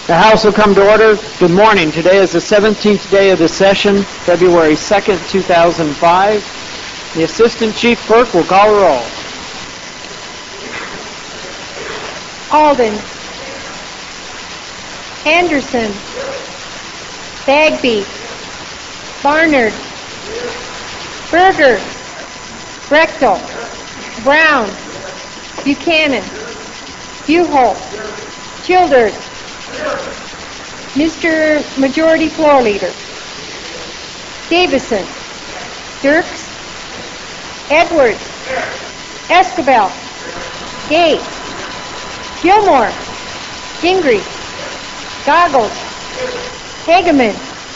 The House will come to order. Good morning. Today is the 17th day of the session, February 2nd, 2005. The Assistant Chief Clerk will call the roll. Alden, Anderson, Bagby, Barnard, Berger, Brechtel, Brown, Buchanan, Buchholz, Childers, Mr. Majority Floor Leader, Davison, Dirks, Edwards, Escobel, Gates, Gilmore, Gingrich, Goggles, Hageman,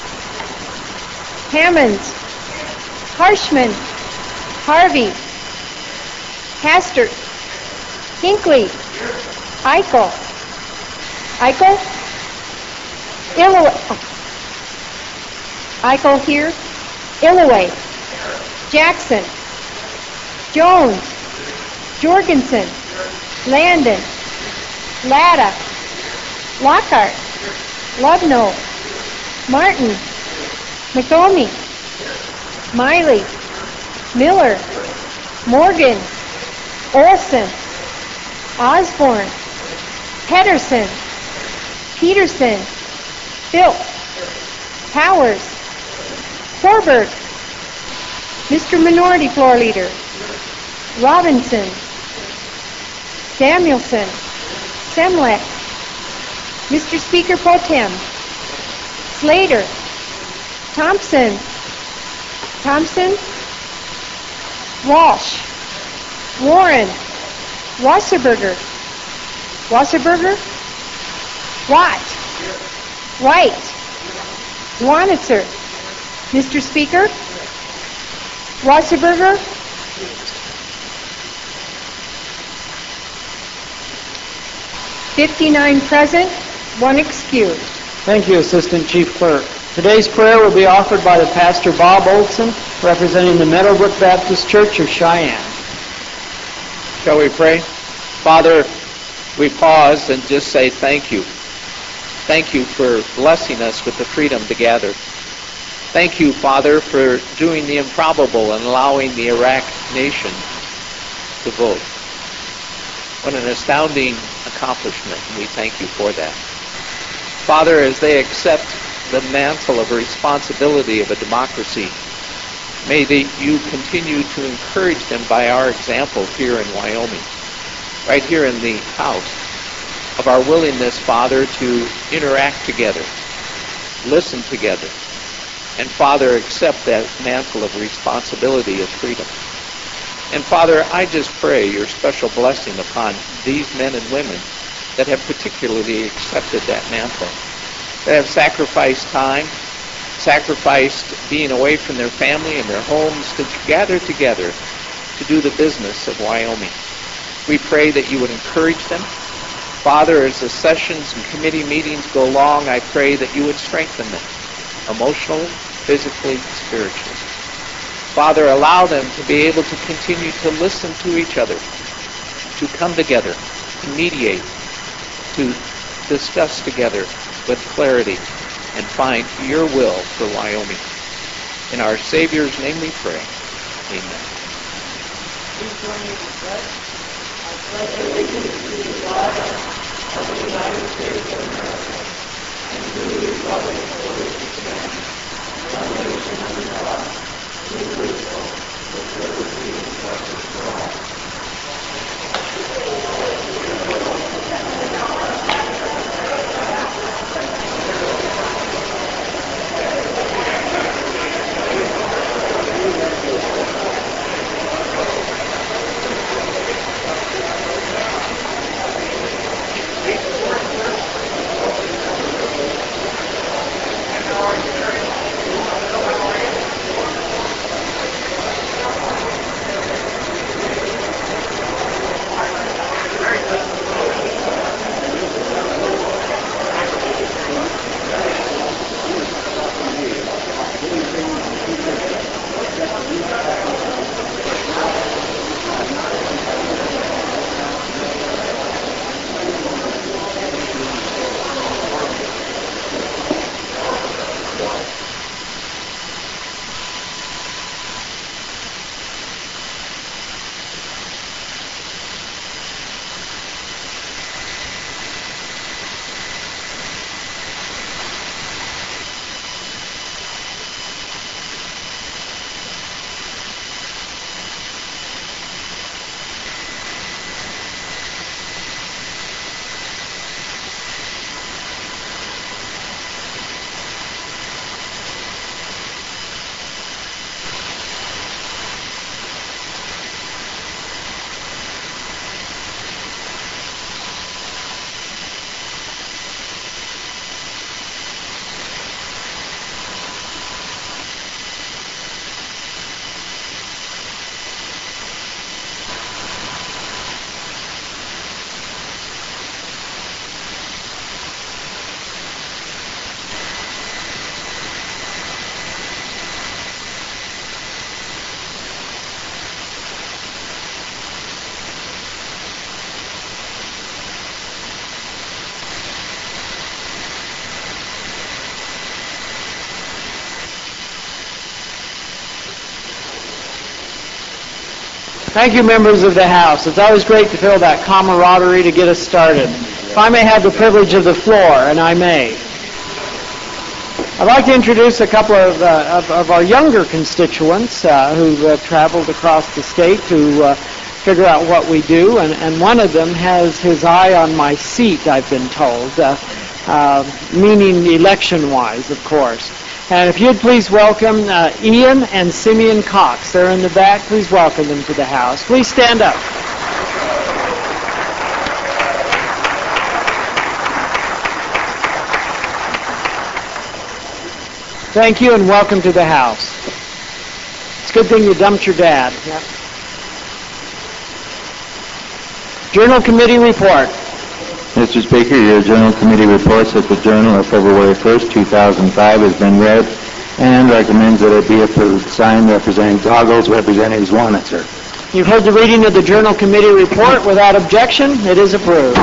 Hammonds, Harshman, Harvey, Hastert, Hinckley, Eichel, Eichel here, Illoway, Jackson, Jones, Jorgensen, Landon, Latta, Lockhart, Lubno, Martin, McComey, Miley, Miller, Morgan, Olson, Osborne, Pedersen, Peterson, Bilt, Powers, Forberg, Mr. Minority Floor Leader, Robinson, Samuelson, Semlek, Mr. Speaker Pro Tem, Slater, Thompson, Walsh, Warren, Wasserberger, Watt, Wright, Wanitzer, Mr. Speaker, Wasserberger, 59 present, 1 excused. Thank you, Assistant Chief Clerk. Today's prayer will be offered by the Pastor Bob Olson, representing the Meadowbrook Baptist Church of Cheyenne. Shall we pray? Father, we pause and just say thank you. Thank you for blessing us with the freedom to gather. Thank you, Father, for doing the improbable and allowing the Iraq nation to vote. What an astounding accomplishment, and we thank you for that. Father, as they accept the mantle of responsibility of a democracy, may you continue to encourage them by our example here in Wyoming, right here in the House, of our willingness, Father, to interact together, listen together, and, Father, accept that mantle of responsibility of freedom. And, Father, I just pray your special blessing upon these men and women that have particularly accepted that mantle, that have sacrificed time, sacrificed being away from their family and their homes to gather together to do the business of Wyoming. We pray that you would encourage them. Father, as the sessions and committee meetings go along, I pray that you would strengthen them emotionally, physically, spiritually. Father, allow them to be able to continue to listen to each other, to come together, to mediate, to discuss together with clarity and find your will for Wyoming. In our Savior's name we pray. Amen. Please join me in prayer. I pledge allegiance to the flag of the United States of America and to the republic for which it stands, one nation under God, indivisible, with liberty and justice for all. Thank you, members of the House. It's always great to feel that camaraderie to get us started. If I may have the privilege of the floor, and I may. I'd like to introduce a couple of our younger constituents who have traveled across the state to figure out what we do, and one of them has his eye on my seat, I've been told, meaning election-wise, of course. And if you'd please welcome Ian and Simeon Cox. They're in the back. Please welcome them to the House. Please stand up. Thank you and welcome to the House. It's a good thing you dumped your dad. Yep. Journal Committee Report. Mr. Speaker, your Journal Committee reports that the Journal of February 1st, 2005 has been read and recommends that it be approved. Signed, Representative Goggles, Representative Zwanitzer. You've heard the reading of the Journal Committee Report. Without objection, it is approved.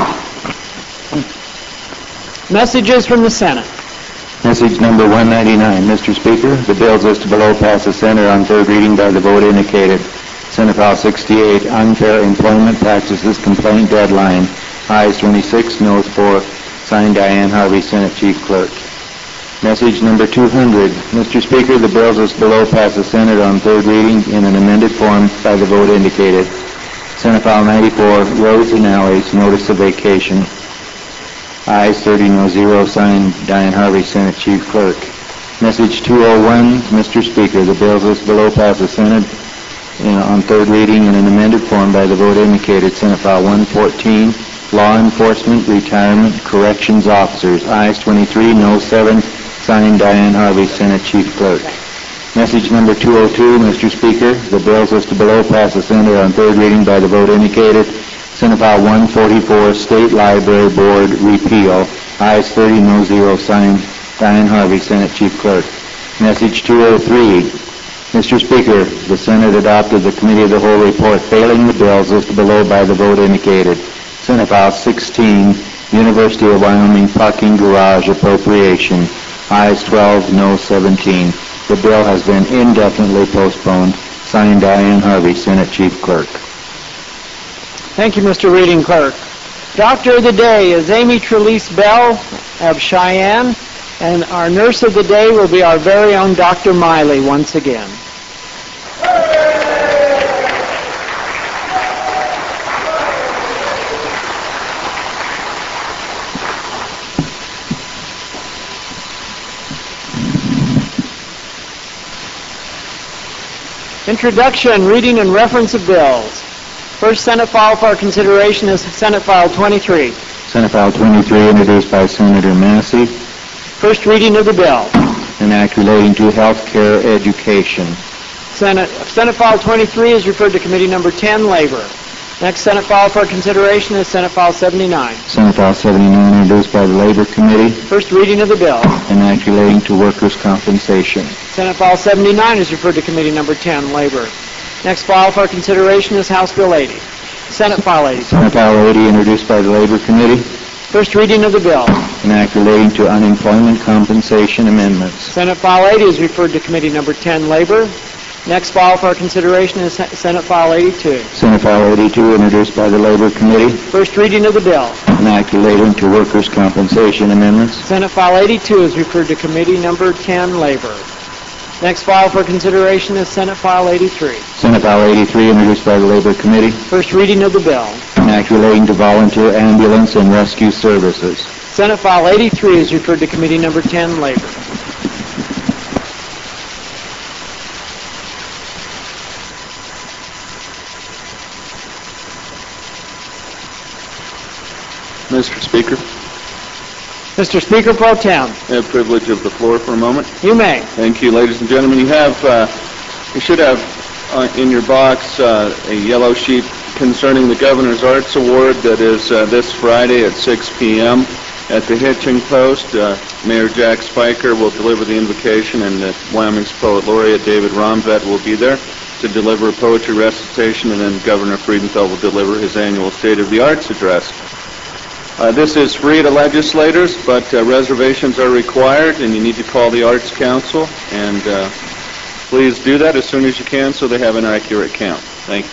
Messages from the Senate. Message number 199. Mr. Speaker, the bills listed below pass the Senate on third reading by the vote indicated. Senate File 68, Unfair Employment Practices Complaint Deadline. Ayes 26, noes 4. Signed, Diane Harvey, Senate Chief Clerk. Message number 200. Mr. Speaker, the bills listed below pass the Senate on third reading in an amended form by the vote indicated. Senate File 94, Roads and Alleys, Notice of Vacation. Ayes 30, no 0. Signed, Diane Harvey, Senate Chief Clerk. Message 201. Mr. Speaker, the bills listed below pass the Senate on third reading in an amended form by the vote indicated. Senate File 114, Law Enforcement, Retirement, Corrections Officers. Ayes 23, no 7. Signed, Diane Harvey, Senate Chief Clerk. Message number 202. Mr. Speaker, the bills listed below pass the Senate on third reading by the vote indicated. Senate File 144, State Library Board Repeal. Ayes 30, no 0. Signed, Diane Harvey, Senate Chief Clerk. Message 203. Mr. Speaker, the Senate adopted the Committee of the Whole report failing the bills listed below by the vote indicated. Senate File 16, University of Wyoming Parking Garage Appropriation. Ayes 12, no 17. The bill has been indefinitely postponed. Signed, Diane Harvey, Senate Chief Clerk. Thank you, Mr. Reading Clerk. Doctor of the Day is Amy Trelease Bell of Cheyenne, and our nurse of the day will be our very own Dr. Miley once again. Introduction, reading, and reference of bills. First Senate file for our consideration is Senate File 23. Senate File 23, introduced by Senator Massey. First reading of the bill. An act relating to health care education. Senate File 23 is referred to Committee Number 10, Labor. Next Senate file for consideration is Senate File 79. Senate File 79, introduced by the Labor Committee. First reading of the bill. An act relating to workers' compensation. Senate File 79 is referred to Committee Number 10, Labor. Next file for consideration is House Bill 80. Senate File 80. Senate File 80, introduced by the Labor Committee. First reading of the bill. An act relating to unemployment compensation amendments. Senate File 80 is referred to Committee Number 10, Labor. Next file for consideration is Senate File 82. Senate File 82, introduced by the Labor Committee. First reading of the bill. An act relating to workers' compensation amendments. Senate File 82 is referred to Committee Number 10, Labor. Next file for consideration is Senate File 83. Senate File 83, introduced by the Labor Committee. First reading of the bill. An act relating to volunteer ambulance and rescue services. Senate File 83 is referred to Committee Number 10, Labor. Mr. Speaker. Mr. Speaker Pro Tem. I have privilege of the floor for a moment. You may. Thank you, ladies and gentlemen. You should have in your box a yellow sheet concerning the Governor's Arts Award that is this Friday at 6 p.m. at the Hitching Post. Mayor Jack Spiker will deliver the invocation, and Wyoming's Poet Laureate David Romvet will be there to deliver a poetry recitation, and then Governor Friedenfeld will deliver his annual State of the Arts address. This is free to legislators, but reservations are required, and you need to call the Arts Council, and please do that as soon as you can so they have an accurate count. Thank you.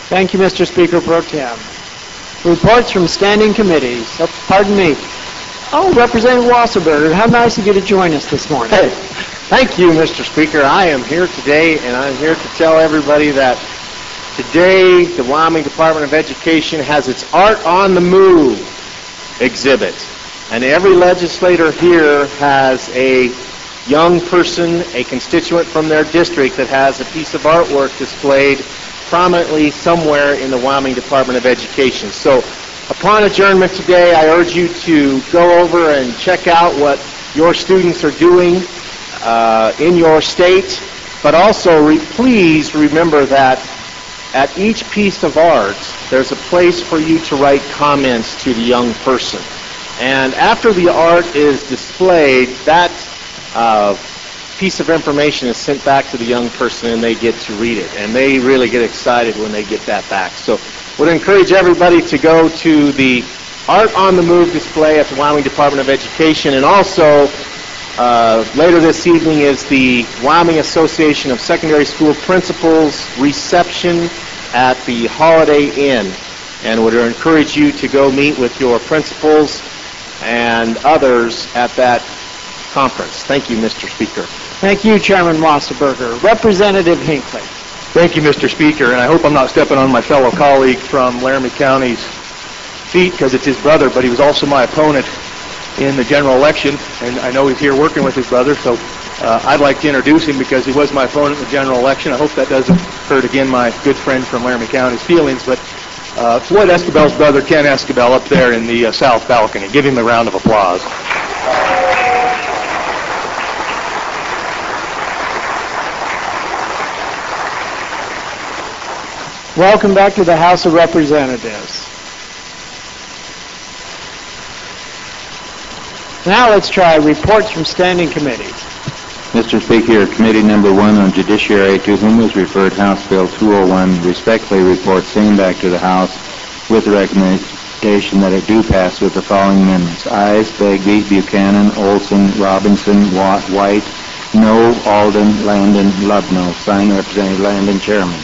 Thank you, Mr. Speaker Pro Tem. Reports from standing committees. Oh, pardon me. Oh, Representative Wasserberger, how nice of you to join us this morning. Hey, thank you, Mr. Speaker. I am here today, and I'm here to tell everybody that today the Wyoming Department of Education has its Art on the Move exhibit. And every legislator here has a young person, a constituent from their district that has a piece of artwork displayed prominently somewhere in the Wyoming Department of Education. So upon adjournment today, I urge you to go over and check out what your students are doing in your state, but also please remember that at each piece of art, there's a place for you to write comments to the young person. And after the art is displayed, that piece of information is sent back to the young person and they get to read it. And they really get excited when they get that back. So would encourage everybody to go to the Art on the Move display at the Wyoming Department of Education. And also, later this evening is the Wyoming Association of Secondary School Principals reception at the Holiday Inn. And would encourage you to go meet with your principals and others at that conference. Thank you, Mr. Speaker. Thank you, Chairman Wasserberger. Representative Hinckley. Thank you, Mr. Speaker, and I hope I'm not stepping on my fellow colleague from Laramie County's feet because it's his brother, but he was also my opponent in the general election, and I know he's here working with his brother, so I'd like to introduce him because he was my opponent in the general election. I hope that doesn't hurt, again, my good friend from Laramie County's feelings, but Floyd Escabel's brother, Ken Escabel, up there in the south balcony. Give him a round of applause. Welcome back to the House of Representatives. Now let's try reports from standing committees. Mr. Speaker, Committee Number 1 on Judiciary, to whom was referred House Bill 201, respectfully reports same back to the House with the recommendation that it do pass with the following amendments. Ayes, Begbie, Buchanan, Olson, Robinson, Watt, White, no, Alden, Landon, Lubno. Signed, Representative Landon, Chairman.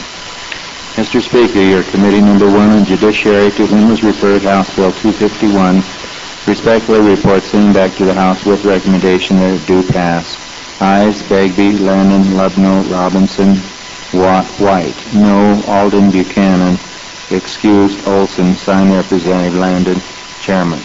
Mr. Speaker, your Committee Number 1 on Judiciary, to whom was referred House Bill 251, respectfully reports same back to the House with recommendation that it do pass. Ayes, Begbie, Landon, Lubno, Robinson, Watt, White. No, Alden, Buchanan. Excused, Olson. Signed, Representative Landon, Chairman.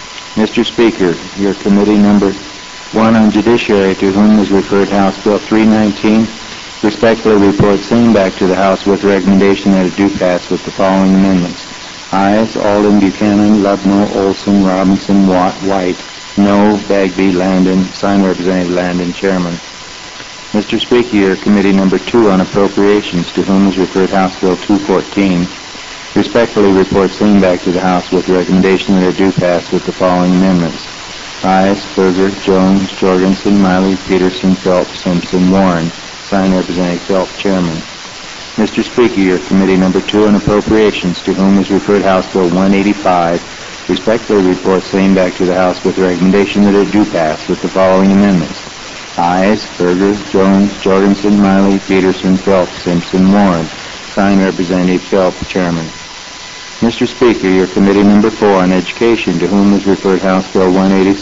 Mr. Speaker, your Committee Number 1 on Judiciary, to whom was referred House Bill 319, respectfully reports same back to the House with recommendation that it do pass with the following amendments. Ayes, Alden, Buchanan, Lubno, Olson, Robinson, Watt, White. No, Begbie, Landon. Signed, Representative Landon, Chairman. Mr. Speaker, your Committee Number 2 on Appropriations, to whom is referred House Bill 214, respectfully reports same back to the House with the recommendation that it do pass with the following amendments. Ayes, Berger, Jones, Jorgensen, Miley, Peterson, Phelps, Simpson, Warren. Signed, Representative Phelps, Chairman. Mr. Speaker, your Committee Number 2 on Appropriations, to whom is referred House Bill 185, respectfully reports same back to the House with the recommendation that it do pass with the following amendments. Ayes, Berger, Jones, Jorgensen, Miley, Peterson, Phelps, Simpson, Warren. Signed, Representative Phelps, Chairman. Mr. Speaker, your Committee Number 4 on Education, to whom is referred House Bill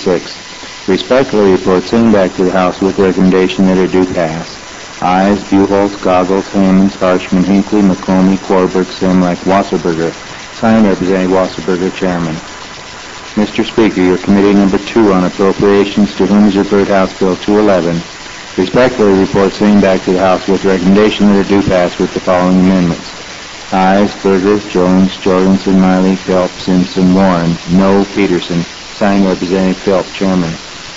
186, respectfully reports same back to the House with the recommendation that it do pass. Ayes, Buchholz, Goggles, Hammonds, Harshman, Hinckley, McComey, Korberg, Simlek, Wasserberger. Signed, Representative Wasserberger, Chairman. Mr. Speaker, your Committee Number 2 on Appropriations, to whom is referred House Bill 211, respectfully reports same back to the House with recommendation that it do pass with the following amendments. Ayes, Berger, Jones, Jorgensen, Miley, Phelps, Simpson, Warren. No, Peterson. Signed, Representative Phelps, Chairman.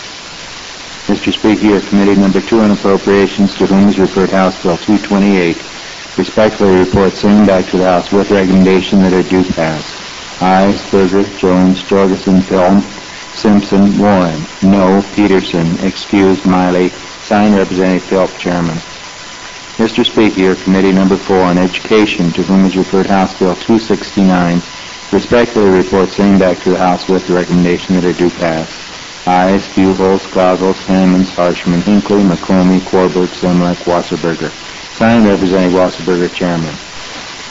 Mr. Speaker, your Committee Number 2 on Appropriations, to whom is referred House Bill 228, respectfully reports same back to the House with recommendation that it do pass. Ayes, Berger, Jones, Jorgensen, Phelps, Simpson, Warren. No, Peterson. Excused, Miley. Signed, Representative Phelps, Chairman. Mr. Speaker, your Committee Number 4 on Education, to whom is referred House Bill 269, respectfully reports same back to the House with the recommendation that it do pass. Ayes, Buchholz, Goggles, Hammonds, Harshman, Hinckley, McComey, Korberg, Simlek, Wasserberger. Signed, Representative Wasserberger, Chairman.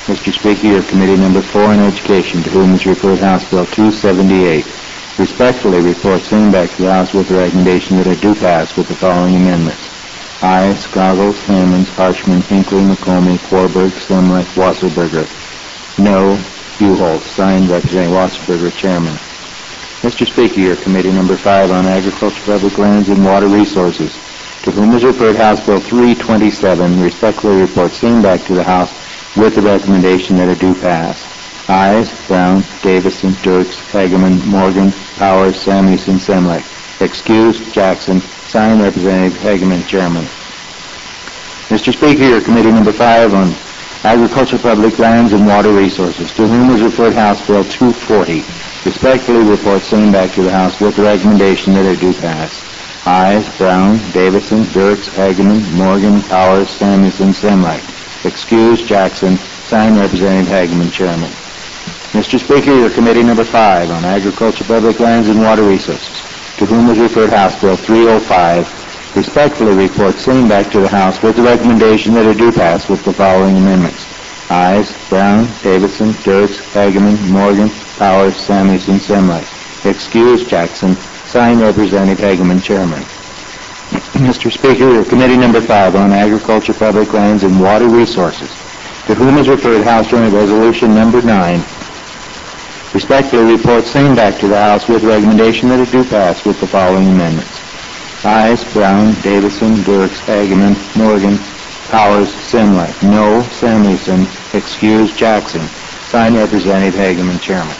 Mr. Speaker, your committee number 4 on education, to whom is referred House Bill 278, respectfully report same back to the House with the recommendation that it do pass with the following amendments. Ayes, Goggles, Hammonds, Harshman, Hinckley, McCormick, Warburg, Slimlek, Wasserberger. No, Buchholz. Signed, Representative Wasserberger, Chairman. Mr. Speaker, your committee number 5 on agriculture, public lands, and water resources, to whom is referred House Bill 327, respectfully report same back to the House with the recommendation that it do pass. Ayes, Brown, Davison, Dirks, Hageman, Morgan, Powers, Samuelson, Semlek. Excused, Jackson. Signed, Representative Hageman, Chairman. Mr. Speaker, your committee number 5 on agriculture, public lands, and water resources, to whom is referred House Bill 240, respectfully report same back to the House with the recommendation that it do pass. Ayes, Brown, Davison, Dirks, Hageman, Morgan, Powers, Samuelson, Semlek. Excused, Jackson. Signed, Representative Hageman, Chairman. Mr. Speaker, your committee number 5 on agriculture, public lands, and water resources, to whom is referred House Bill 305, respectfully report same back to the House with the recommendation that it do pass with the following amendments. Ayes, Brown, Davidson, Dirks, Hageman, Morgan, Powers, Samuelson, Semlek. Excused, Jackson. Signed, Representative Hageman, Chairman. Mr. Speaker, your committee number 5 on agriculture, public lands, and water resources, to whom is referred House Joint Resolution number 9, respectfully report same back to the House with recommendation that it do pass with the following amendments. Ayes, Brown, Davison, Dirks, Hageman, Morgan, Powers, Semlek. No, Samuelson. Excused, Jackson. Signed, Representative Hageman, Chairman.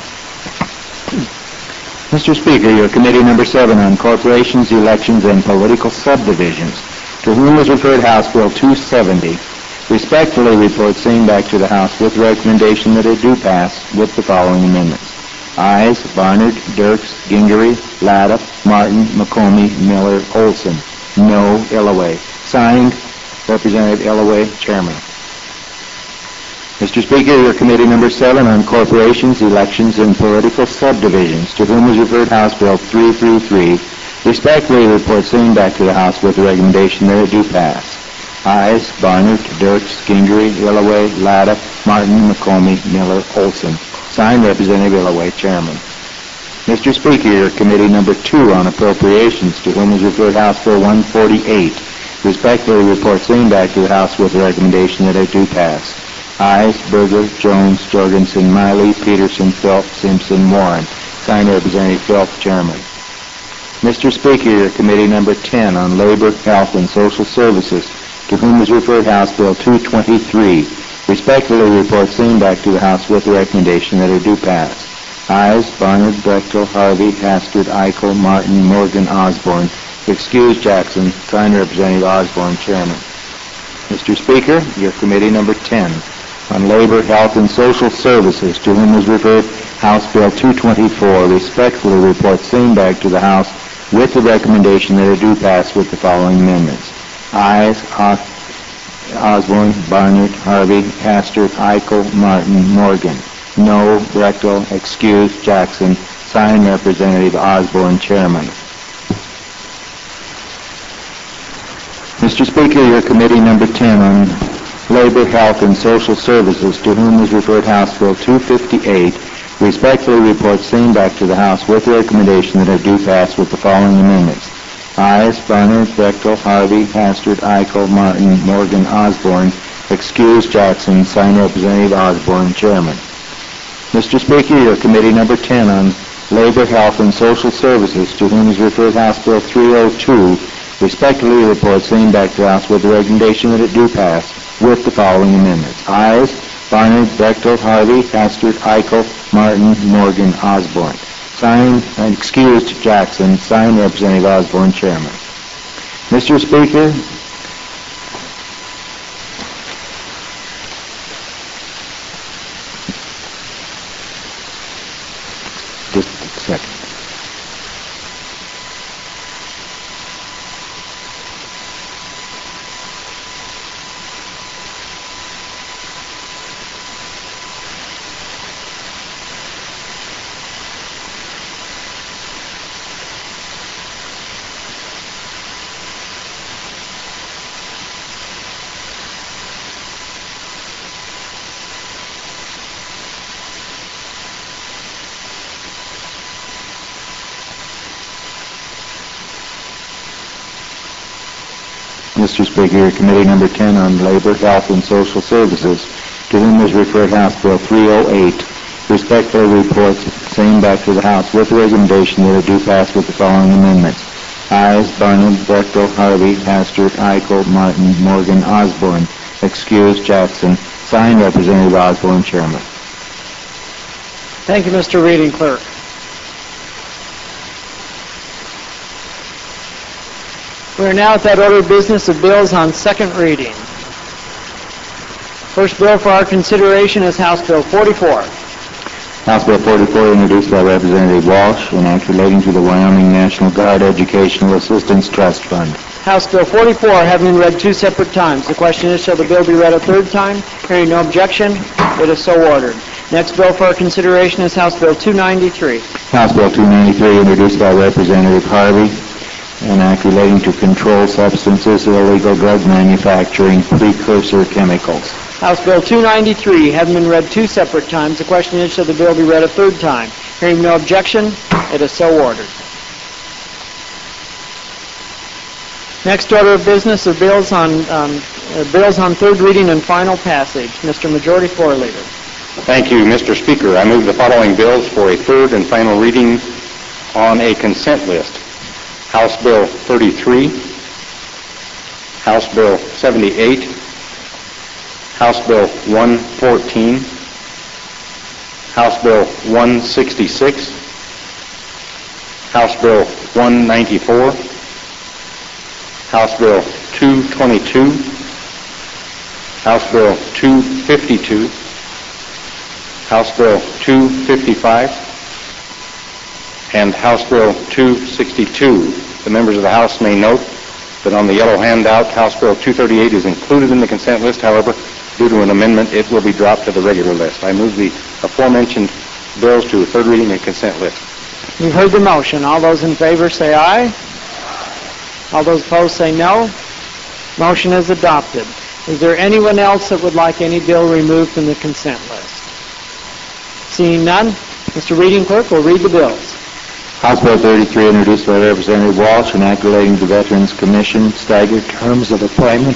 Mr. Speaker, your committee number 7 on corporations, elections, and political subdivisions, to whom is referred House Bill 270, respectfully report same back to the House with recommendation that it do pass with the following amendments. Ayes, Barnard, Dirks, Gingery, Latta, Martin, McCormick, Miller, Olson. No, Illaway. Signed, Representative Illaway, Chairman. Mr. Speaker, your committee number 7 on corporations, elections, and political subdivisions, to whom is referred House Bill 333, respectfully report same back to the House with the recommendation that it do pass. Ayes, Barnard, Dirks, Gingery, Illaway, Latta, Martin, McCormick, Miller, Olson. Signed, Representative Illaway, Chairman. Mr. Speaker, your committee number 2 on appropriations, to whom is referred House Bill 148, respectfully report same back to the House with the recommendation that it do pass. Ayes, Berger, Jones, Jorgensen, Miley, Peterson, Phelps, Simpson, Warren. Signed, Representative Phelps, Chairman. Mr. Speaker, your committee number 10 on labor, health, and social services, to whom is referred House Bill 223, respectfully report same back to the House with the recommendation that it do pass. Ayes, Barnard, Brechtel, Harvey, Hastert, Eichel, Martin, Morgan, Osborne. Excused, Jackson. Signed, Representative Osborne, Chairman. Mr. Speaker, your committee number 10 on labor, health, and social services, to whom is referred House Bill 224, respectfully report same back to the House with the recommendation that it do pass with the following amendments. Ayes, Osborne, Barnard, Harvey, Hastert, Eichel, Martin, Morgan. No, Brechtel. Excused, Jackson. Signed, Representative Osborne, Chairman. Mr. Speaker, your committee number 10 on labor, health, and social services, to whom is referred House Bill 258, respectfully report same back to the House with the recommendation that it do pass with the following amendments. Ayes, Barnard, Brechtel, Harvey, Hastert, Eichel, Martin, Morgan, Osborne. Excused, Jackson. Signed, Representative Osborne, Chairman. Mr. Speaker, your committee number 10 on labor, health, and social services, to whom is referred House Bill 302, respectfully report same back to the House with the recommendation that it do pass with the following amendments. Ayes, Barnard, Brechtel, Harvey, Hastert, Eichel, Martin, Morgan, Osborne. Signed and excused, Jackson. Signed, Representative Osborne, Chairman. Mr. Speaker, just a second. Mr. Speaker, Committee Number 10 on Labor, Health, and Social Services, to whom is referred House Bill 308, respectfully reports same back to the House with the recommendation that it do pass with the following amendments. Ayes: Barnum, Bechtel, Harvey, Hastert, Eichel, Martin, Morgan, Osborne. Excused: Jackson. Signed, Representative Osborne, Chairman. Thank you, Mr. Reading Clerk. We are now at that order of business of bills on second reading. First bill for our consideration is House Bill 44. House Bill 44, introduced by Representative Walsh, an act relating to the Wyoming National Guard Educational Assistance Trust Fund. House Bill 44 having been read two separate times. The question is, shall the bill be read a third time? Hearing no objection, it is so ordered. Next bill for our consideration is House Bill 293. House Bill 293, introduced by Representative Harvey, an act relating to controlled substances, illegal drug manufacturing, precursor chemicals. House Bill 293 having been read two separate times. The question is, shall the bill be read a third time? Hearing no objection, it is so ordered. Next order of business of bills on third reading and final passage. Mr. Majority Floor Leader. Thank you, Mr. Speaker. I move the following bills for a third and final reading on a consent list. House Bill 33, House Bill 78, House Bill 114, House Bill 166, House Bill 194, House Bill 222, House Bill 252, House Bill 255, and House Bill 262. The members of the House may note that on the yellow handout, House Bill 238 is included in the consent list. However, due to an amendment, it will be dropped to the regular list. I move the aforementioned bills to a third reading and consent list. You've heard the motion. All those in favor say aye. All those opposed say no. Motion is adopted. Is there anyone else that would like any bill removed from the consent list? Seeing none, Mr. Reading Clerk will read the bills. House Bill 33, introduced by Representative Walsh, an act relating to Veterans Commission staggered terms of appointment,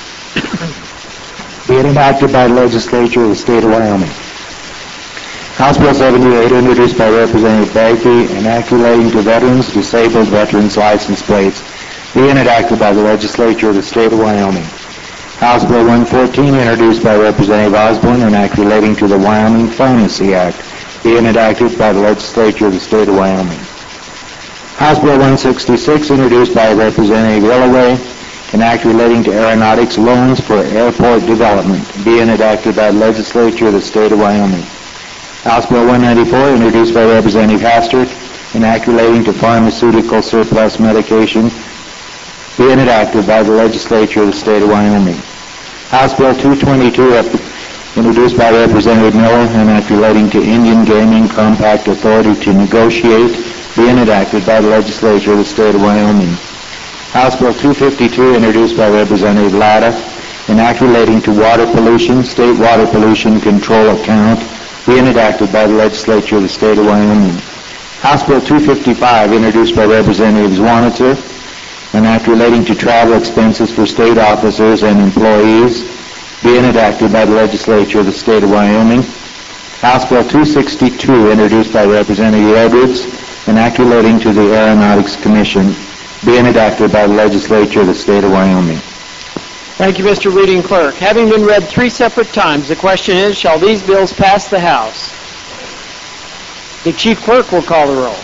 being enacted by the legislature of the state of Wyoming. House Bill 78, introduced by Representative Bagby, an act relating to veterans, disabled veterans license plates, being enacted by the legislature of the state of Wyoming. House Bill 114, introduced by Representative Osborne, an act relating to the Wyoming Pharmacy Act, being enacted by the legislature of the state of Wyoming. House Bill 166, introduced by Representative Illaway, an act relating to aeronautics loans for airport development, being enacted by the legislature of the state of Wyoming. House Bill 194, introduced by Representative Hastert, an act relating to pharmaceutical surplus medication, being enacted by the legislature of the state of Wyoming. House Bill 222, introduced by Representative Miller, an act relating to Indian Gaming Compact Authority to negotiate, being enacted by the legislature of the state of Wyoming. House Bill 252, introduced by Representative Latta, an act relating to water pollution, state water pollution control account, being enacted by the legislature of the state of Wyoming. House Bill 255, introduced by Representative Zwanitzer, an act relating to travel expenses for state officers and employees, being enacted by the legislature of the state of Wyoming. House Bill 262, introduced by Representative Edwards, an act relating to the Aeronautics Commission, being enacted by the legislature of the state of Wyoming. Thank you, Mr. Reading Clerk. Having been read three separate times, the question is, shall these bills pass the House? The Chief Clerk will call the roll.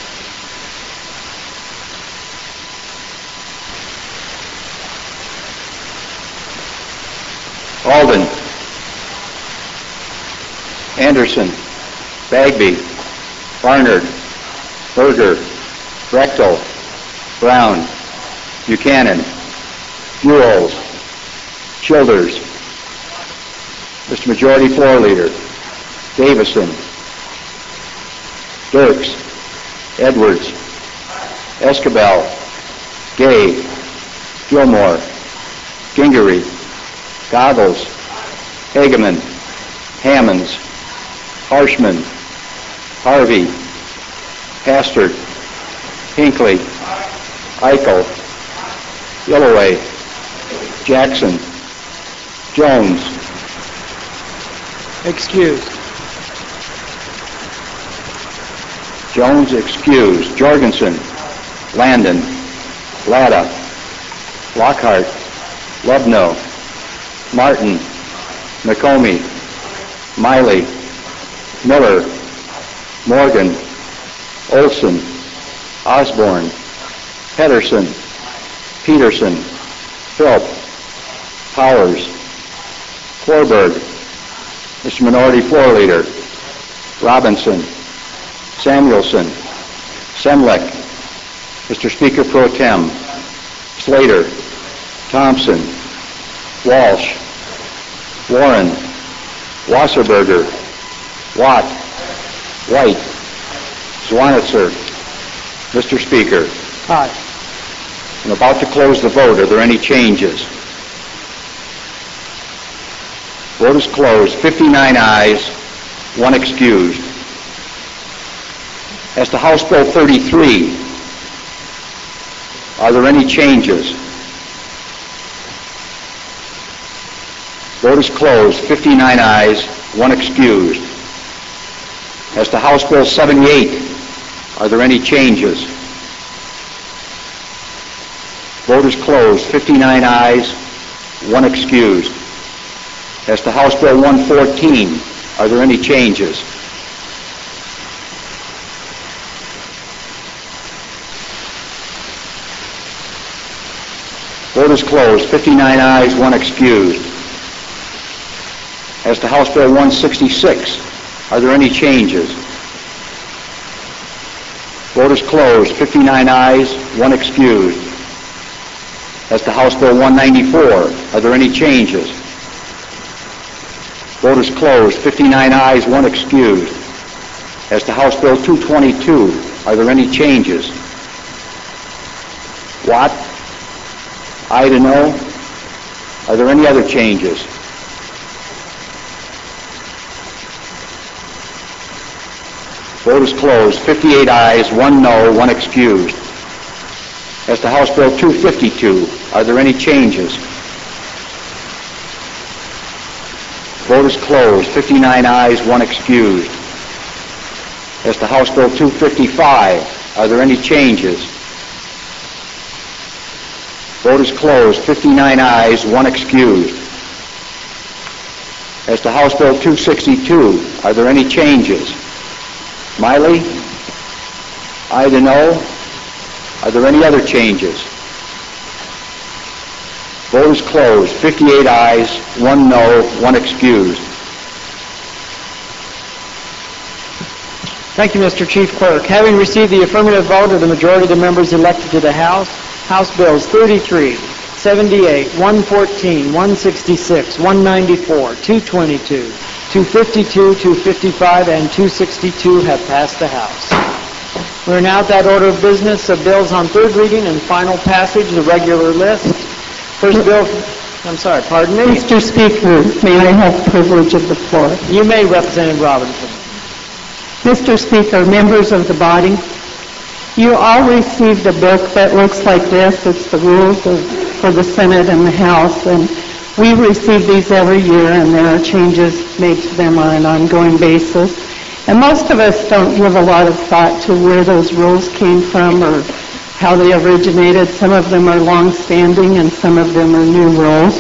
Alden, Anderson, Bagby, Barnard, Berger, Brechtel, Brown, Buchanan, Buells, Childers. Mr. Majority Floor Leader, Davison, Dirks, Edwards, Escabel, Gay, Gilmore, Gingery, Goggles, Hageman, Hammonds, Harshman, Harvey, Hastert, Hinckley, Eichel, Illaway, Jackson. Jones. Excused. Jones excused. Jorgensen. Landon. Latta. Lockhart. Lubno. Martin. McComey. Miley. Miller. Morgan. Olson. Osborne. Pedersen. Peterson. Philp. Powers. Clorberg. Mr. Minority Floor Leader. Robinson. Samuelson. Semlek. Mr. Speaker Pro Tem. Slater. Thompson. Walsh. Warren. Wasserberger. Watt. White. Zwanitzer. Mr. Speaker, Aye. I'm about to close the vote. Are there any changes? Vote is closed. 59 ayes, 1 excused. As to House Bill 33, are there any changes? Vote is closed. 59 ayes, 1 excused. As to House Bill 78, are there any changes? Vote is closed. 59 ayes, 1 excused. As to House Bill 114, are there any changes? Vote is closed. 59 ayes, 1 excused. As to House Bill 166, are there any changes? Vote is closed. 59 ayes, 1 excused. As to House Bill 194, are there any changes? Vote is closed. 59 ayes, 1 excused. As to House Bill 222, are there any changes? Watt? Aye to no. Are there any other changes? Vote is closed. 58 ayes, 1 no, 1 excused. As to House Bill 252, are there any changes? Vote is closed. 59 ayes, 1 excused. As to House Bill 255, are there any changes? Vote is closed. 59 ayes, 1 excused. As to House Bill 262, are there any changes? Miley? Aye to no. Are there any other changes? Vote is closed. 58 ayes, 1 no, 1 excused. Thank you, Mr. Chief Clerk. Having received the affirmative vote of the majority of the members elected to the House, House Bills 33, 78, 114, 166, 194, 222, 252, 255, and 262 have passed the House. We are now at that order of business of bills on third reading and final passage, the regular list. First bill, pardon me. Mr. Speaker, may I have privilege of the floor? You may, Representative Robinson. Mr. Speaker, members of the body, you all received a book that looks like this. It's the rules for the Senate and the House, and we receive these every year, and there are changes made to them on an ongoing basis. And most of us don't give a lot of thought to where those rules came from or how they originated. Some of them are long-standing, and some of them are new rules.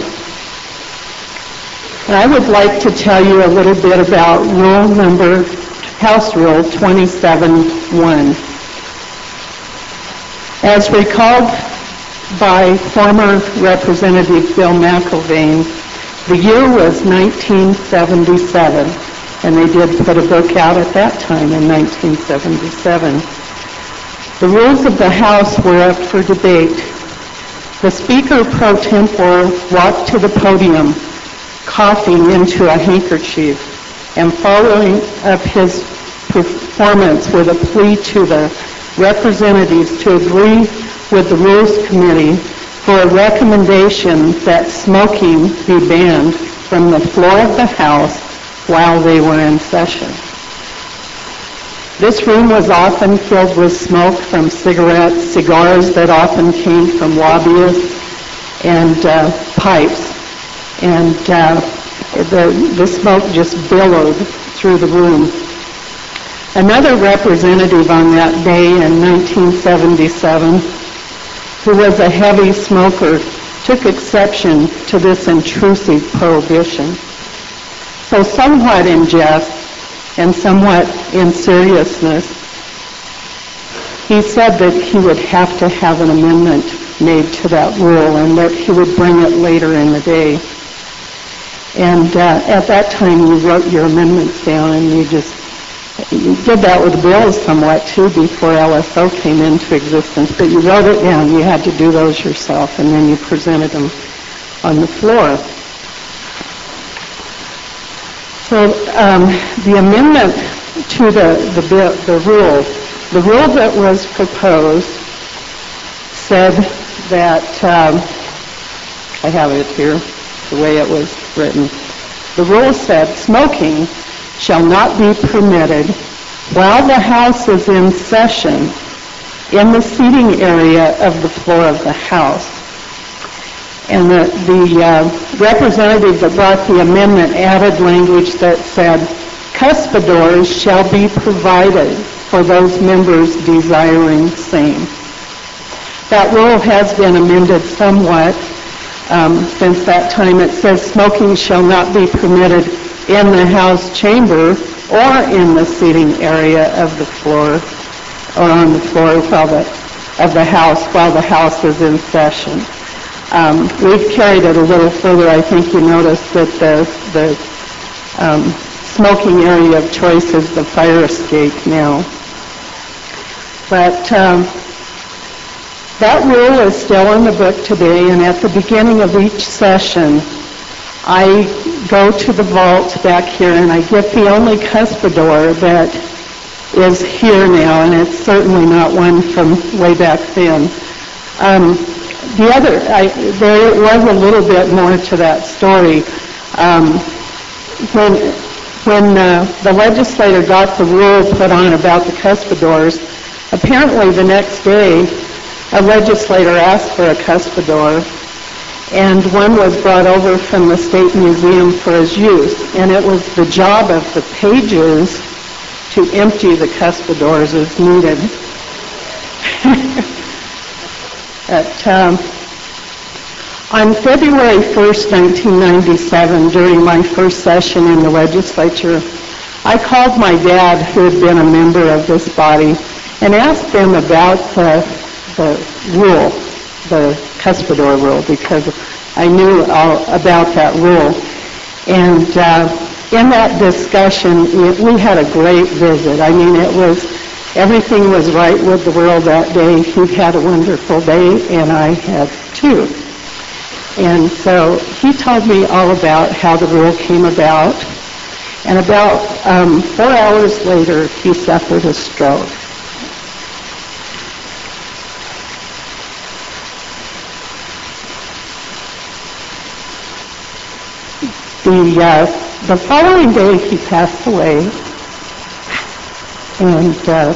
And I would like to tell you a little bit about House Rule 27-1. As recalled by former Representative Bill McIlvaine, the year was 1977, and they did put a book out at that time in 1977. The rules of the House were up for debate. The Speaker pro tempore walked to the podium, coughing into a handkerchief, and following up his performance with a plea to the representatives to agree with the Rules Committee for a recommendation that smoking be banned from the floor of the House while they were in session. This room was often filled with smoke from cigars that often came from lobbyists and pipes, and the smoke just billowed through the room. Another representative on that day in 1977, who was a heavy smoker, took exception to this intrusive prohibition. So somewhat in jest and somewhat in seriousness, he said that he would have to have an amendment made to that rule and that he would bring it later in the day. And at that time, you wrote your amendments down, and you did that with bills somewhat, too, before LSO came into existence. But you wrote it down. You had to do those yourself, and then you presented them on the floor. So the amendment to the rule that was proposed said that, I have it here, the way it was written. The rule said, smoking shall not be permitted while the House is in session in the seating area of the floor of the House. And the representative that brought the amendment added language that said, cuspidors shall be provided for those members desiring same. That rule has been amended somewhat since that time. It says smoking shall not be permitted in the House chamber or in the seating area of the floor or on the floor of the House while the House is in session. We've carried it a little further. I think you noticed that the smoking area of choice is the fire escape now. But that rule is still in the book today, and at the beginning of each session, I go to the vault back here and I get the only cuspidor that is here now, and it's certainly not one from way back then. There was a little bit more to that story. When the legislator got the rule put on about the cuspidors, apparently the next day a legislator asked for a cuspidor, and one was brought over from the State Museum for his use, and it was the job of the pages to empty the cuspidors as needed. On February 1st, 1997, during my first session in the legislature, I called my dad, who had been a member of this body, and asked him about the rule, the cuspidor rule, because I knew all about that rule. And in that discussion, we had a great visit. I mean, everything was right with the world that day. He had a wonderful day, and I had too. And so he told me all about how the rule came about. And about 4 hours later, he suffered a stroke. The following day, he passed away, and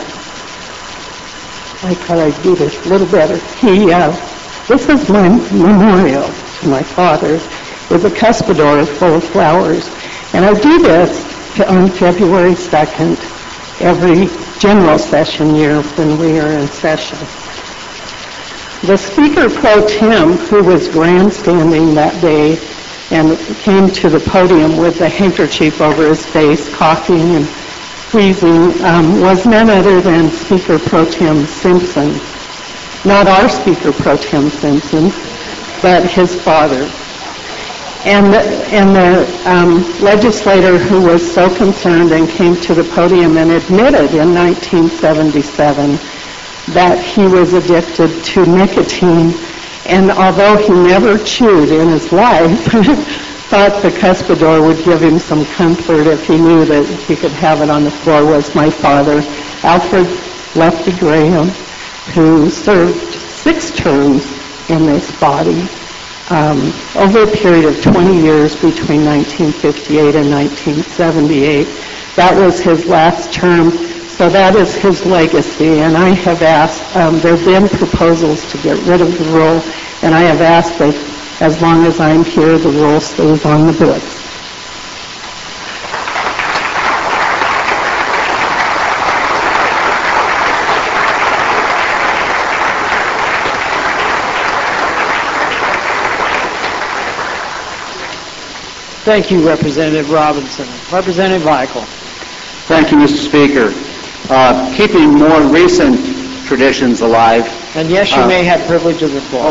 I thought I'd do this a little better. This is my memorial to my father. It was a cuspidor full of flowers, and I do this on February 2nd, every general session year when we are in session. The Speaker Pro Tem, who was grandstanding that day, and came to the podium with a handkerchief over his face, coughing and wheezing, was none other than Speaker Pro Tem Simpson. Not our Speaker Pro Tem Simpson, but his father. And the legislator who was so concerned and came to the podium and admitted in 1977 that he was addicted to nicotine, and although he never chewed in his life, thought the cuspidor would give him some comfort if he knew that he could have it on the floor, was my father, Alfred Lefty Graham, who served 6 terms in this body over a period of 20 years between 1958 and 1978. That was his last term. So that is his legacy, and I have asked, there have been proposals to get rid of the rule, and I have asked that As long as I'm here, the rule stays on the books. Thank you, Representative Robinson. Representative Weichel. Thank you, Mr. Speaker. Keeping more recent traditions alive. And yes, you may have privilege of the floor.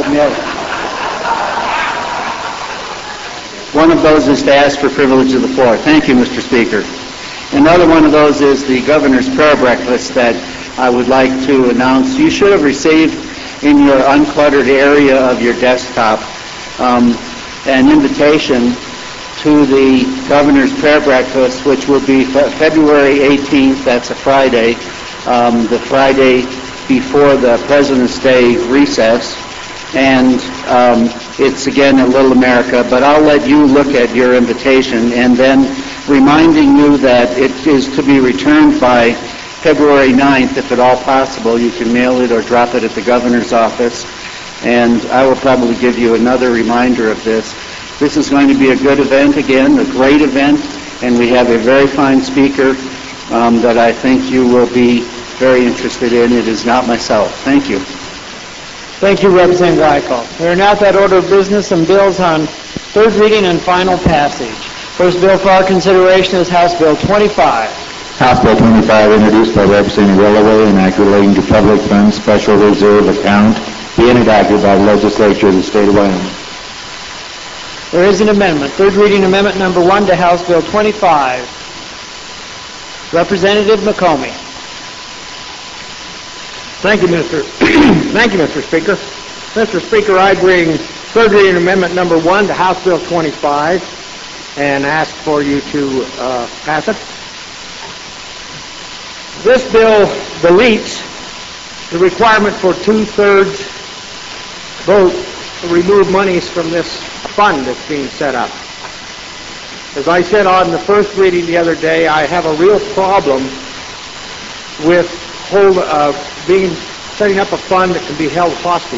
One of those is to ask for privilege of the floor. Thank you, Mr. Speaker. Another one of those is the Governor's Prayer Breakfast that I would like to announce. You should have received in your uncluttered area of your desktop an invitation to the Governor's Prayer Breakfast, which will be February 18th, that's a Friday, the Friday before the President's Day recess, and it's again at Little America, but I'll let you look at your invitation, and then reminding you that it is to be returned by February 9th, if at all possible. You can mail it or drop it at the Governor's office, and I will probably give you another reminder of this. This is going to be a good event again, a great event, and we have a very fine speaker that I think you will be very interested in. It is not myself. Thank you. Thank you, Representative Weichel. We are now at that order of business and bills on third reading and final passage. First bill for our consideration is House Bill 25. House Bill 25, introduced by Representative Willoway, and act relating to public funds special reserve account, being enacted by the legislature of the state of Wyoming. There is an amendment. Third reading amendment number 1 to House Bill 25. Representative McComey. Thank you, Mr. Speaker. Mr. Speaker, I bring third reading amendment number 1 to House Bill 25 and ask for you to pass it. This bill deletes the requirement for two-thirds vote to remove monies from this fund that's being set up. As I said on the first reading the other day, I have a real problem with setting up a fund that can be held hostage.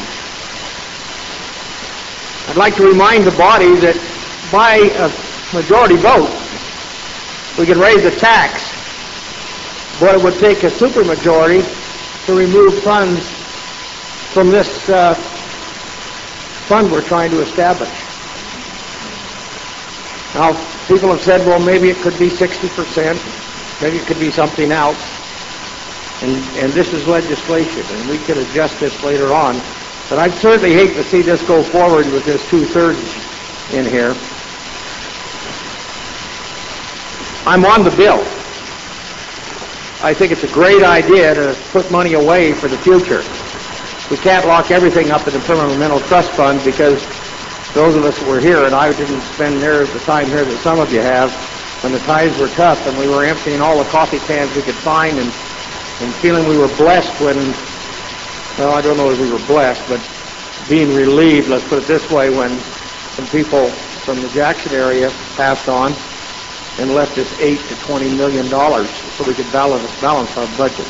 I'd like to remind the body that by a majority vote, we can raise the tax, but it would take a supermajority to remove funds from this fund we're trying to establish. Now, people have said, well, maybe it could be 60%, maybe it could be something else, and this is legislation, and we can adjust this later on, but I'd certainly hate to see this go forward with this two-thirds in here. I'm on the bill. I think it's a great idea to put money away for the future. We can't lock everything up in the Permanent Mental Trust Fund because those of us that were here, and I didn't spend near the time here that some of you have, when the times were tough and we were emptying all the coffee cans we could find and feeling we were blessed when, well, I don't know if we were blessed, but being relieved, let's put it this way, when some people from the Jackson area passed on and left us $8 to $20 million so we could balance our budget.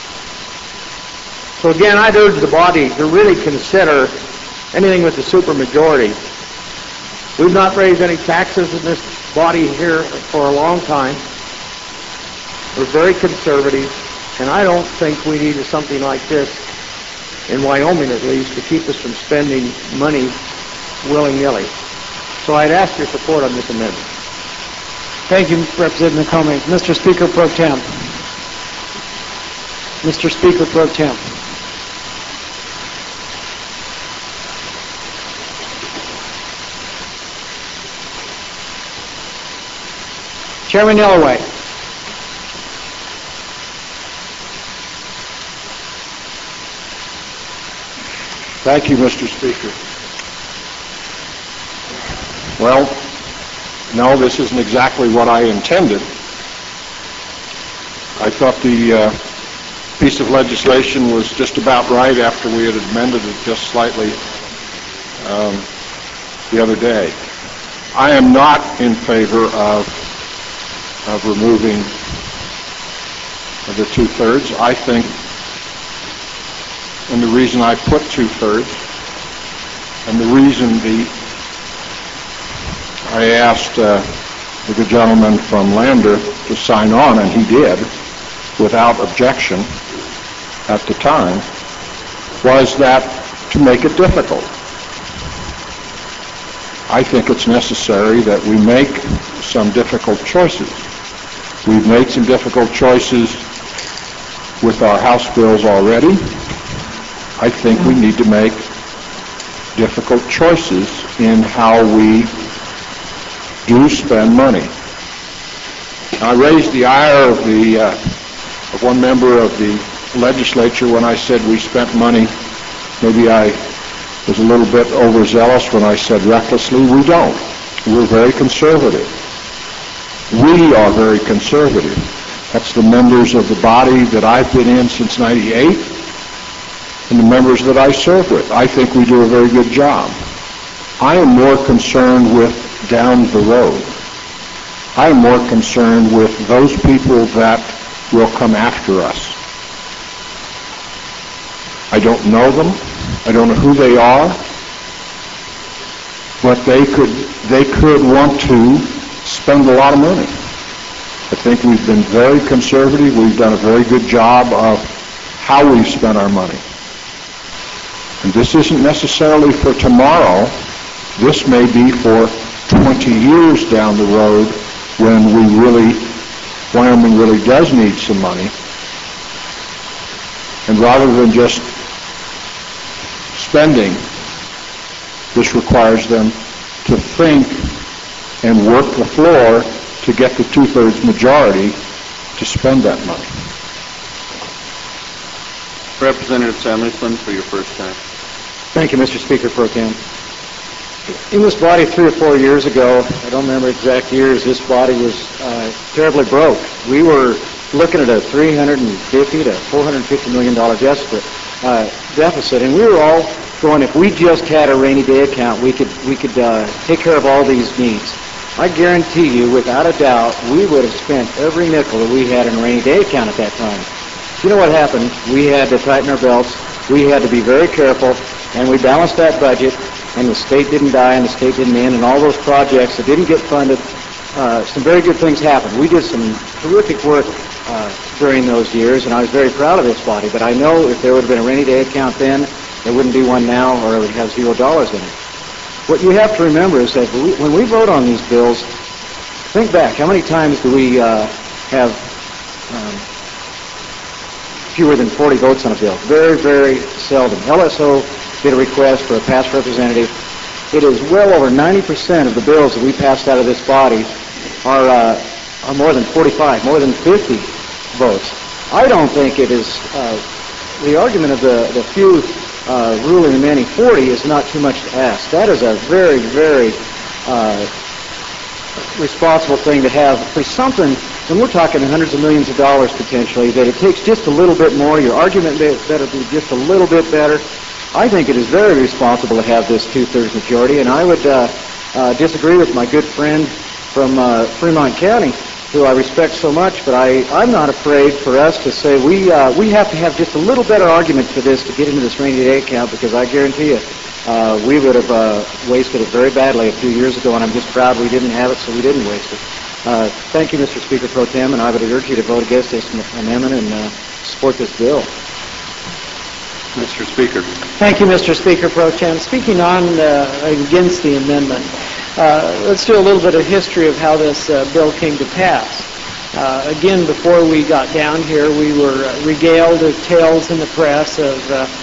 So again, I'd urge the body to really consider anything with the supermajority. We've not raised any taxes in this body here for a long time. We're very conservative, and I don't think we need something like this, in Wyoming at least, to keep us from spending money willy-nilly. So I'd ask your support on this amendment. Thank you, Representative McComey. Mr. Speaker Pro Tem. Mr. Speaker Pro Tem. Chairman Illoway. Thank you, Mr. Speaker. Well, no, this isn't exactly what I intended. I thought the piece of legislation was just about right after we had amended it just slightly the other day. I am not in favor of removing the two-thirds. I think, and the reason I put two-thirds, and the reason the I asked the good gentleman from Lander to sign on, and he did, without objection at the time, was that to make it difficult. I think it's necessary that we make some difficult choices. We've made some difficult choices with our House bills already. I think we need to make difficult choices in how we do spend money. I raised the ire of one member of the legislature when I said we spent money. Maybe I was a little bit overzealous when I said recklessly. We don't. We're very conservative. We are very conservative. That's the members of the body that I've been in since '98 and the members that I serve with. I think we do a very good job. I am more concerned with down the road. I am more concerned with those people that will come after us. I don't know them. I don't know who they are. But they could want to spend a lot of money. I think we've been very conservative. We've done a very good job of how we've spent our money. And this isn't necessarily for tomorrow. This may be for 20 years down the road when Wyoming really does need some money. And rather than just spending, this requires them to think and work the floor to get the two-thirds majority to spend that money. Representative Sandlichland for your first time. Thank you, Mr. Speaker Pro Tem. In this body 3 or 4 years ago, I don't remember exact years, this body was terribly broke. We were looking at a $350 to $450 million deficit, and we were all going, if we just had a rainy day account, we could take care of all these needs. I guarantee you, without a doubt, we would have spent every nickel that we had in a rainy day account at that time. You know what happened? We had to tighten our belts. We had to be very careful, and we balanced that budget, and the state didn't die, and the state didn't end, and all those projects that didn't get funded, some very good things happened. We did some terrific work during those years, and I was very proud of this body, but I know if there would have been a rainy day account then, there wouldn't be one now, or it would have $0 in it. What you have to remember is that when we vote on these bills, think back, how many times do we have fewer than 40 votes on a bill? Very, very seldom. LSO did a request for a past representative. It is well over 90% of the bills that we passed out of this body are more than 45, more than 50 votes. I don't think it is, the argument of the few ruling the many 40 is not too much to ask. That is a very, very responsible thing to have for something, and we're talking hundreds of millions of dollars potentially, that it takes just a little bit more. Your argument better be just a little bit better. I think it is very responsible to have this two-thirds majority, and I would disagree with my good friend from Fremont County, who I respect so much, but I'm not afraid for us to say we have to have just a little better argument for this to get into this rainy day account, because I guarantee you we would have wasted it very badly a few years ago, and I'm just proud we didn't have it, so we didn't waste it. Thank you, Mr. Speaker Pro Tem, and I would urge you to vote against this amendment and support this bill. Mr. Speaker. Thank you, Mr. Speaker Pro Tem. Speaking on against the amendment, let's do a little bit of history of how this bill came to pass. Again, before we got down here, we were regaled with tales in the press of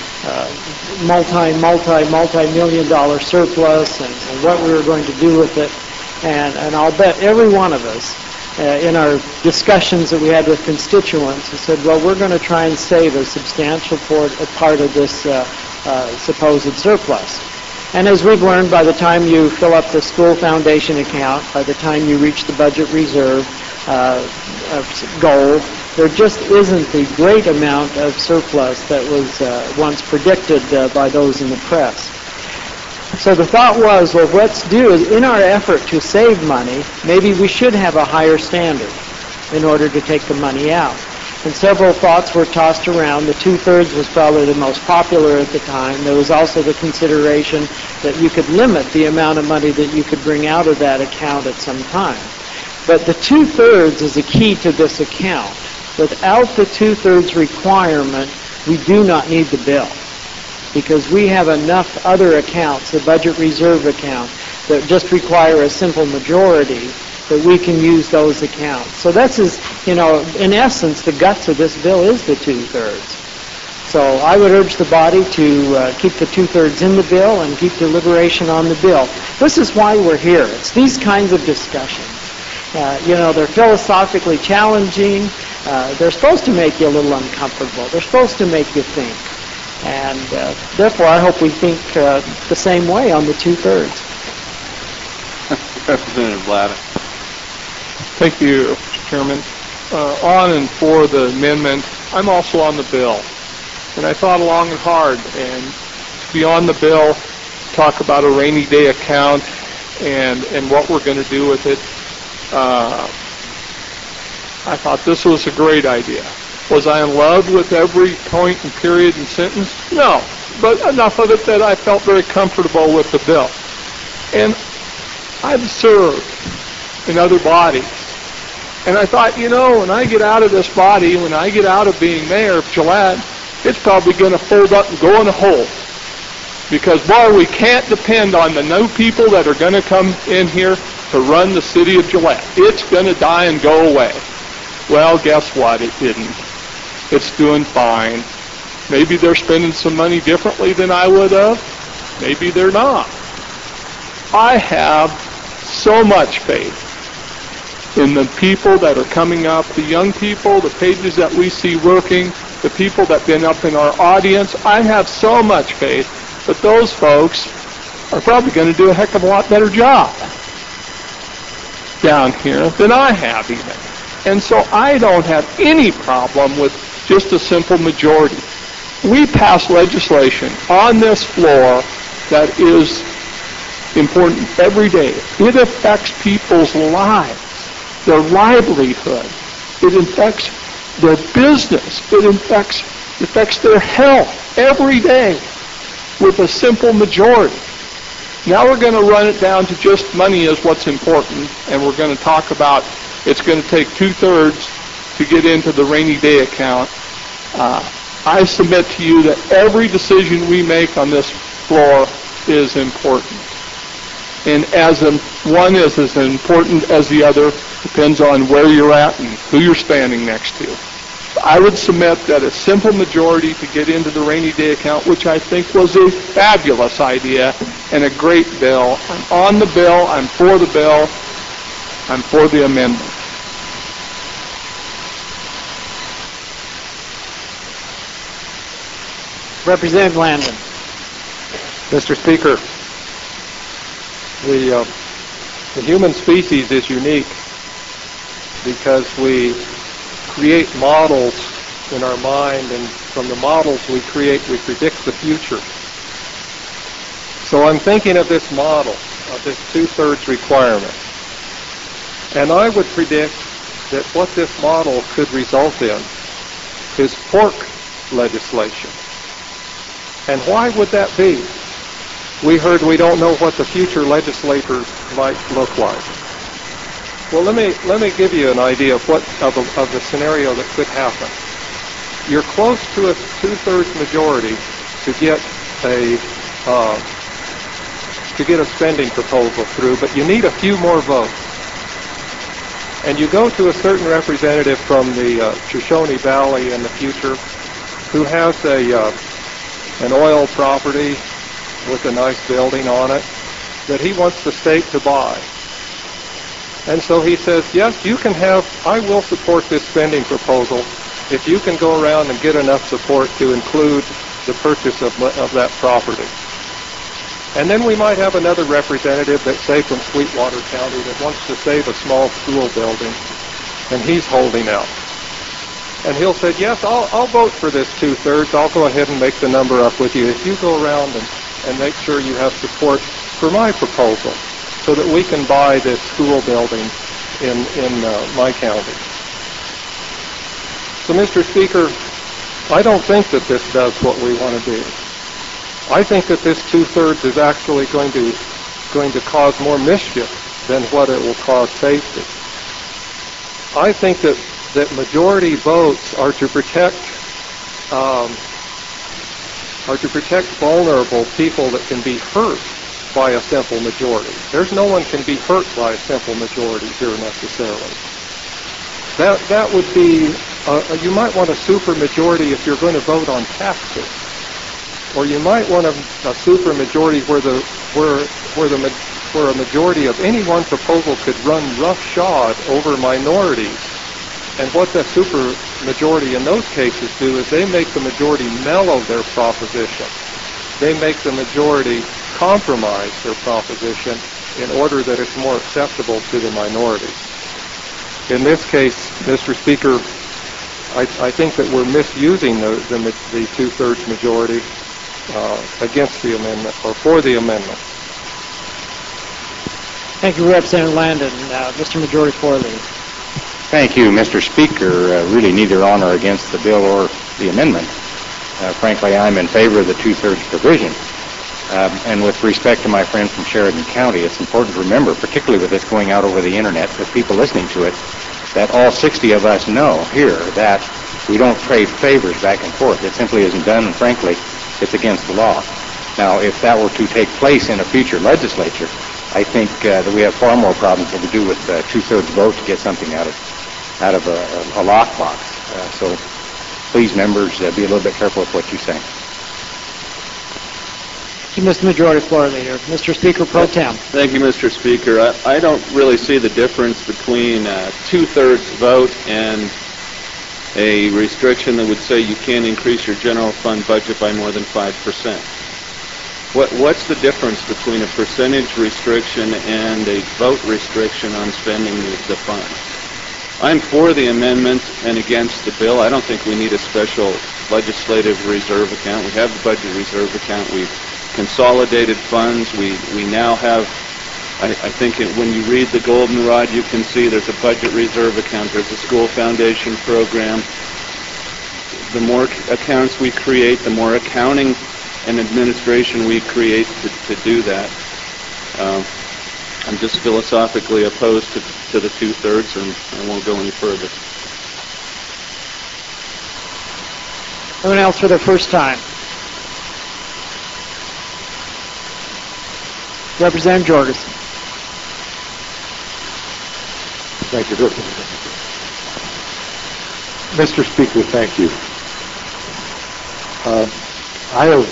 multi-million dollar surplus and what we were going to do with it. And I'll bet every one of us in our discussions that we had with constituents said, well, we're going to try and save a substantial part of this supposed surplus. And as we've learned, by the time you fill up the school foundation account, by the time you reach the budget reserve goal, there just isn't the great amount of surplus that was once predicted by those in the press. So the thought was, well, let's do is, in our effort to save money, maybe we should have a higher standard in order to take the money out. and several thoughts were tossed around. The 2/3 was probably the most popular at the time. There was also the consideration that you could limit the amount of money that you could bring out of that account at some time. But the 2/3 is a key to this account. Without the 2/3 requirement, we do not need the bill, because we have enough other accounts, the budget reserve account, that just require a simple majority, that we can use those accounts. So that's, in essence, the guts of this bill is the 2/3. So I would urge the body to keep the 2/3 in the bill and keep deliberation on the bill. This is why we're here. It's these kinds of discussions. They're philosophically challenging. They're supposed to make you a little uncomfortable. They're supposed to make you think. And therefore, I hope we think the same way on the 2/3. Representative Bladden. Thank you, Mr. Chairman. On and for the amendment, I'm also on the bill. And I thought long and hard, and to be on the bill, talk about a rainy day account and what we're going to do with it, I thought this was a great idea. Was I in love with every point and period and sentence? No, but enough of it that I felt very comfortable with the bill. And I've served in other bodies. And I thought, when I get out of this body, when I get out of being mayor of Gillette, it's probably going to fold up and go in a hole. Because, boy, we can't depend on the new people that are going to come in here to run the city of Gillette. It's going to die and go away. Well, guess what? It didn't. It's doing fine. Maybe they're spending some money differently than I would have. Maybe they're not. I have so much faith in the people that are coming up, the young people, the pages that we see working, the people that have been up in our audience. I have so much faith that those folks are probably going to do a heck of a lot better job down here than I have even. And so I don't have any problem with just a simple majority. We pass legislation on this floor that is important every day. It affects people's lives, their livelihood. It affects their business. It affects their health every day with a simple majority. Now we're going to run it down to just money is what's important, and we're going to talk about it's going to take 2/3 to get into the rainy day account. I submit to you that every decision we make on this floor is important. And one is as important as the other, depends on where you're at and who you're standing next to. I would submit that a simple majority to get into the rainy day account, which I think was a fabulous idea and a great bill. I'm on the bill. I'm for the bill. I'm for the amendment. Representative Landon. Mr. Speaker, the human species is unique because we create models in our mind, and from the models we create, we predict the future. So I'm thinking of this model, of this 2/3 requirement. And I would predict that what this model could result in is pork legislation. And why would that be? We heard we don't know what the future legislators might look like. Well, let me give you an idea of the scenario that could happen. You're close to a 2/3 majority to get a spending proposal through, but you need a few more votes. And you go to a certain representative from the Shoshone Valley in the future who has an oil property with a nice building on it that he wants the state to buy. And so he says, yes, I will support this spending proposal if you can go around and get enough support to include the purchase of that property. And then we might have another representative that's, say, from Sweetwater County that wants to save a small school building, and he's holding out. And he'll say, yes, I'll vote for this 2/3. I'll go ahead and make the number up with you if you go around and make sure you have support for my proposal so that we can buy this school building in my county. So, Mr. Speaker, I don't think that this does what we want to do. I think that this two-thirds is actually going to cause more mischief than what it will cause safety. I think that majority votes are to protect vulnerable people that can be hurt by a simple majority. There's no one can be hurt by a simple majority here necessarily. That would be, you might want a super majority if you're going to vote on taxes. Or you might want a super majority where a majority of any one proposal could run roughshod over minorities. And what the super majority in those cases do is they make the majority mellow their proposition. They make the majority compromise their proposition in order that it's more acceptable to the minority. In this case, Mr. Speaker, I think that we're misusing the two-thirds majority against the amendment, or for the amendment. Thank you, Representative Landon. Mr. Majority Floor Leader. Thank you, Mr. Speaker. Really neither on or against the bill or the amendment. Frankly, I'm in favor of the two-thirds provision. And with respect to my friend from Sheridan County, it's important to remember, particularly with this going out over the Internet, with people listening to it, that all 60 of us know here that we don't trade favors back and forth. It simply isn't done, and frankly, it's against the law. Now, if that were to take place in a future legislature, I think that we have far more problems than we do with two-thirds vote to get something out of a lockbox. So please, members, be a little bit careful with what you say. Thank you, Mr. Majority Floor Leader. Mr. Speaker Pro Tem. Thank you, Mr. Speaker. I don't really see the difference between a two-thirds vote and a restriction that would say you can't increase your general fund budget by more than 5%. What's the difference between a percentage restriction and a vote restriction on spending the funds? I'm for the amendment and against the bill. I don't think we need a special legislative reserve account. We have the budget reserve account. We've consolidated funds. We now have, I think when you read the goldenrod, you can see there's a budget reserve account. There's a school foundation program. The more accounts we create, the more accounting and administration we create to do that. I'm just philosophically opposed to the two-thirds, and I won't go any further. Anyone else for the first time? Representative Jorgensen. Thank you. Mr. Speaker, thank you. I have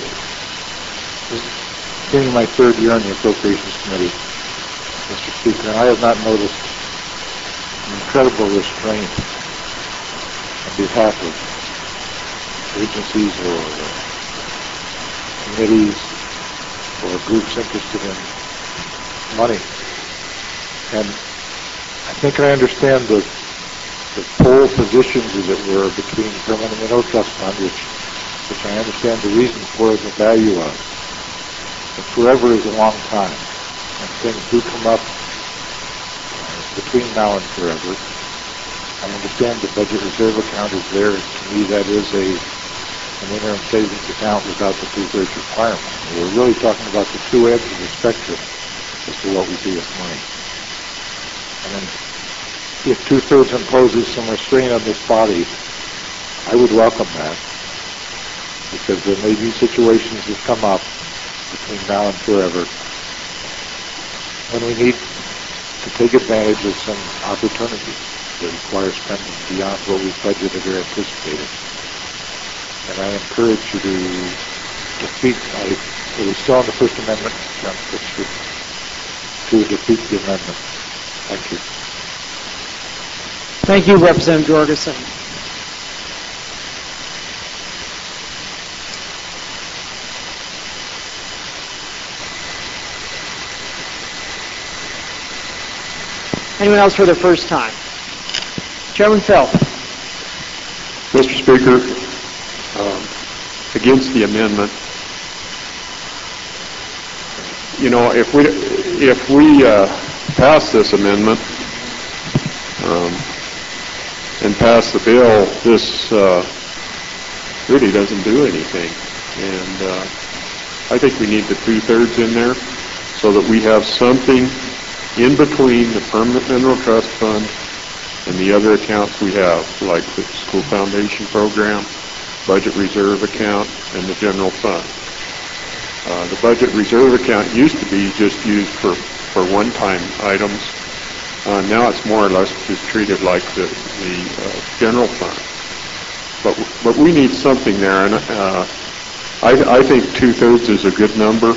been in my third year on the Appropriations Committee, Mr. Speaker, and I have not noticed an incredible restraint on behalf of agencies or committees or groups interested in money. And I think I understand the pole positions, as it were, between the Permanent Minnow Trust Fund, which I understand the reason for and the value of. But forever is a long time, and things do come up between now and forever. I understand the budget reserve account is there. To me, that is an interim savings account without the two-thirds requirement. We're really talking about the two ends of the spectrum as to what we do with money. And if two-thirds imposes some restraint on this body, I would welcome that, because there may be situations that come up between now and forever when we need to take advantage of some opportunities that require spending beyond what we've budgeted or anticipated. And I encourage you to defeat, it was still on the First Amendment, to defeat the amendment. Thank you. Thank you, Representative Jorgensen. Anyone else for the first time? Chairman Phil. Mr. Speaker, against the amendment. You know, if we pass this amendment, and pass the bill, this really doesn't do anything. And I think we need the 2/3 in there so that we have something in between the Permanent Mineral Trust Fund and the other accounts we have, like the School Foundation Program, Budget Reserve Account, and the General Fund. The Budget Reserve Account used to be just used for one-time items. Now it's more or less just treated like the General Fund. But we need something there, and I think 2/3 is a good number.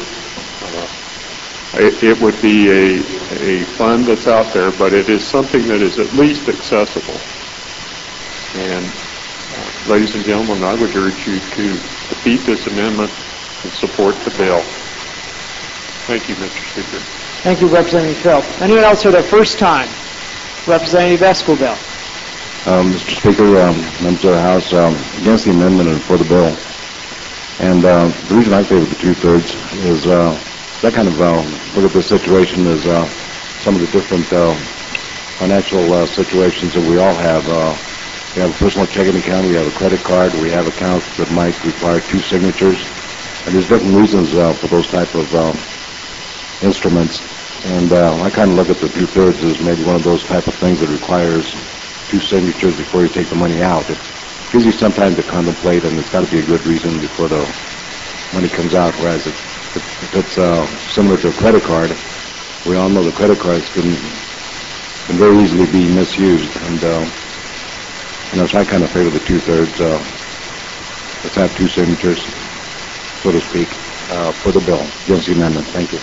It would be a fund that's out there, but it is something that is at least accessible. And ladies and gentlemen, I would urge you to defeat this amendment and support the bill. Thank you, Mr. Speaker. Thank you, Representative Phil. Anyone else for their first time? Representative Escobar. Mr. Speaker, members of the House, against the amendment and for the bill. And the reason I favor the 2/3 is that kind of look at the situation is some of the different financial situations that we all have. We have a personal checking account, we have a credit card, we have accounts that might require 2 signatures, and there's different reasons for those type of instruments. And I kind of look at the 2/3 as maybe one of those type of things that requires 2 signatures before you take the money out. It gives you some time to contemplate, and it's got to be a good reason before the money comes out. Whereas if it's similar to a credit card, we all know the credit cards can very easily be misused. And so I kind of favor the 2/3. Let's have 2 signatures, so to speak, for the bill against the amendment. Thank you.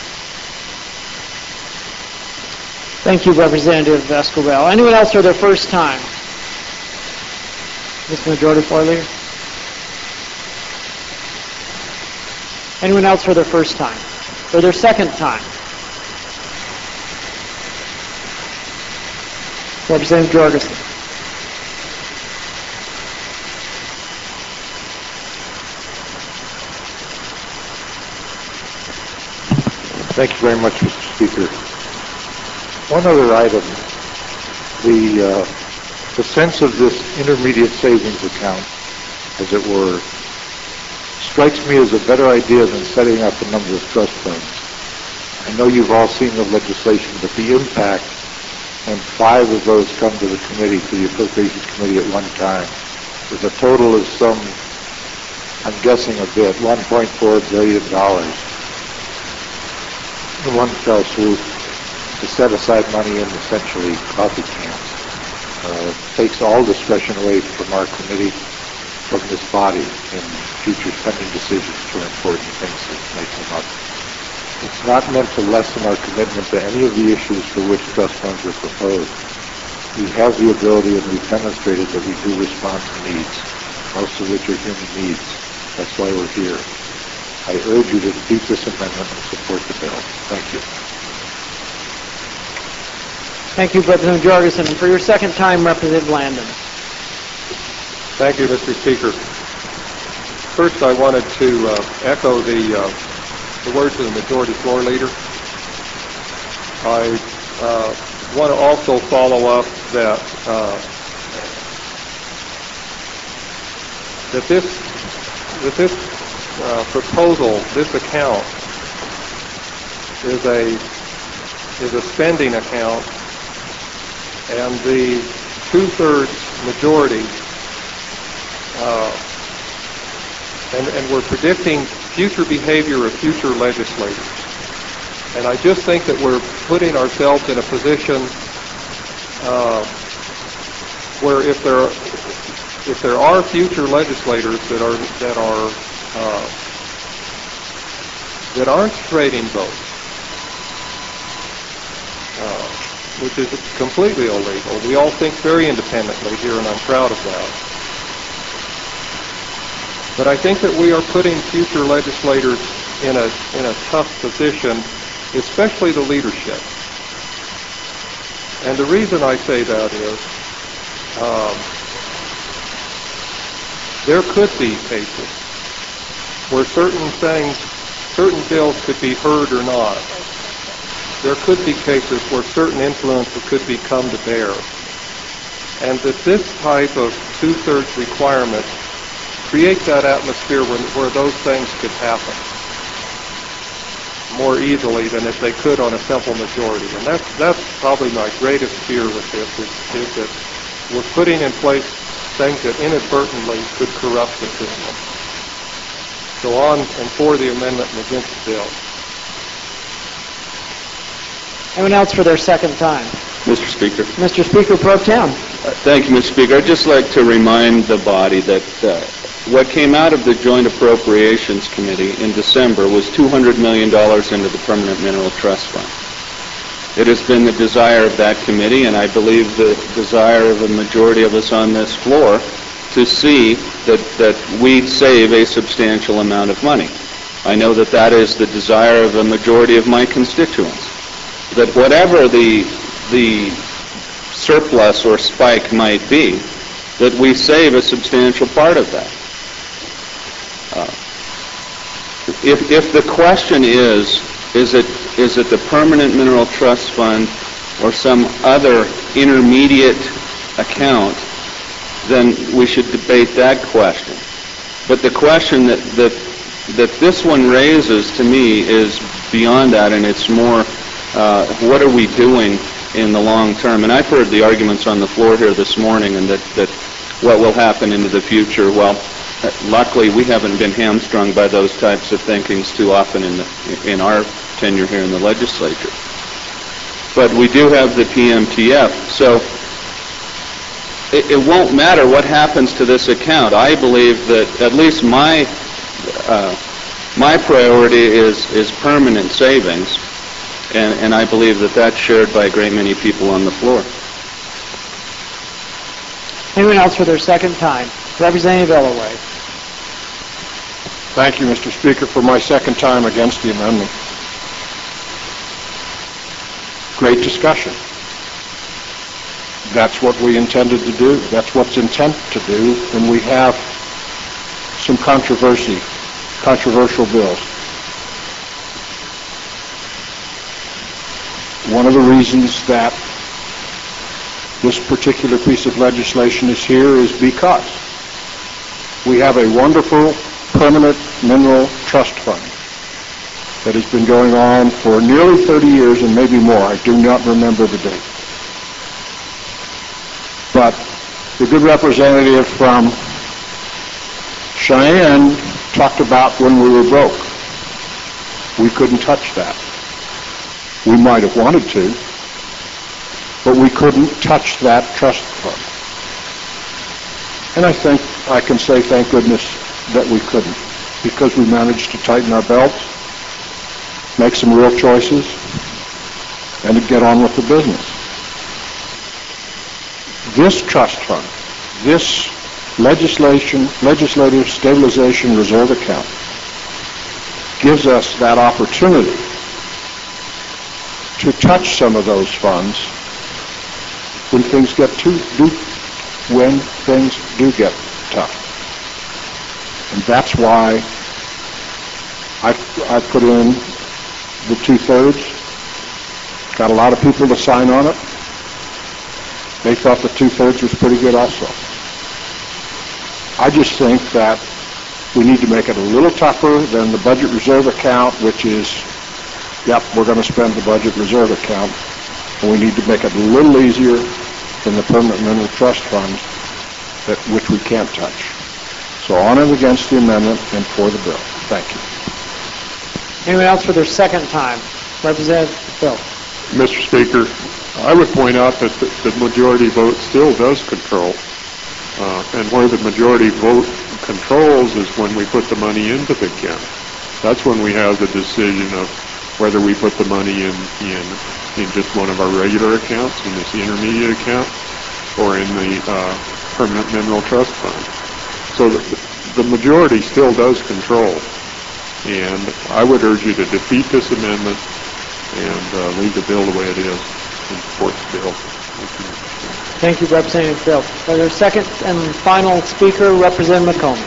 Thank you, Representative Escobar. Anyone else for their first time? Mr. Majority Floor Leader? Anyone else for their first time? For their second time? Representative Jorgensen. Thank you very much, Mr. Speaker. One other item, the sense of this intermediate savings account, as it were, strikes me as a better idea than setting up a number of trust funds. I know you've all seen the legislation, but the impact, and 5 of those come to the committee, to the Appropriations Committee at one time, with a total of some, I'm guessing a bit, $1.4 billion. In one fell swoop, to set aside money in essentially coffee cans. Takes all discretion away from our committee, from this body, in future spending decisions for important things that may come up. It's not meant to lessen our commitment to any of the issues for which trust funds are proposed. We have the ability, and we've demonstrated that we do respond to needs, most of which are human needs. That's why we're here. I urge you to defeat this amendment and support the bill. Thank you. Thank you, Representative Jorgensen. And for your second time, Representative Landon. Thank you, Mr. Speaker. First, I wanted to echo the words of the Majority Floor Leader. I want to also follow up that this proposal, this account, is a spending account, and the 2/3 majority, and we're predicting future behavior of future legislators. And I just think that we're putting ourselves in a position where if there are future legislators that aren't trading votes, which is completely illegal. We all think very independently here, and I'm proud of that. But I think that we are putting future legislators in a tough position, especially the leadership. And the reason I say that is there could be cases where certain bills could be heard or not. There could be cases where certain influences could become to bear. and that this type of two-thirds requirement creates that atmosphere where those things could happen more easily than if they could on a simple majority. And that's probably my greatest fear with this, is that we're putting in place things that inadvertently could corrupt the system. So on and for the amendment and against the bill. Anyone else for their second time? Mr. Speaker. Mr. Speaker Pro Tem. Thank you, Mr. Speaker. I'd just like to remind the body that what came out of the Joint Appropriations Committee in December was $200 million into the Permanent Mineral Trust Fund. It has been the desire of that committee, and I believe the desire of a majority of us on this floor, to see that we save a substantial amount of money. I know that that is the desire of a majority of my constituents, that whatever the surplus or spike might be, that we save a substantial part of that. If the question is it the Permanent Mineral Trust Fund or some other intermediate account, then we should debate that question. But the question that this one raises to me is beyond that, and it's more, what are we doing in the long term? And I've heard the arguments on the floor here this morning, and that what will happen into the future. Well, luckily we haven't been hamstrung by those types of thinkings too often in our tenure here in the legislature. But we do have the PMTF, so it won't matter what happens to this account. I believe that at least my priority is permanent savings, and I believe that that's shared by a great many people on the floor. Anyone else for their second time? Representative Ellaway. Thank you, Mr. Speaker, for my second time against the amendment. Great discussion. That's what we intended to do. That's what's intent to do when we have some controversial bills. One of the reasons that this particular piece of legislation is here is because we have a wonderful permanent mineral trust fund that has been going on for nearly 30 years and maybe more. I do not remember the date. But the good representative from Cheyenne talked about when we were broke. We couldn't touch that. We might have wanted to, but we couldn't touch that trust fund. And I think I can say thank goodness that we couldn't, because we managed to tighten our belts, make some real choices, and to get on with the business. This trust fund, this legislative stabilization reserve account, gives us that opportunity to touch some of those funds when things do get tough. And that's why I put in the 2/3. Got a lot of people to sign on it. They thought the 2/3 was pretty good also. I just think that we need to make it a little tougher than the budget reserve account, which is, yep, we're going to spend the budget reserve account. And we need to make it a little easier than the permanent mineral trust fund, which we can't touch. So on and against the amendment and for the bill. Thank you. Anyone else for their second time? Representative Bill. Mr. Speaker, I would point out that the majority vote still does control. And where the majority vote controls is when we put the money into the account. That's when we have the decision of whether we put the money in just one of our regular accounts, in this intermediate account, or in the permanent mineral trust fund. So the majority still does control. And I would urge you to defeat this amendment and leave the bill the way it is and support the bill. Thank you, Representative Bill. For their second and final speaker, Representative McComey.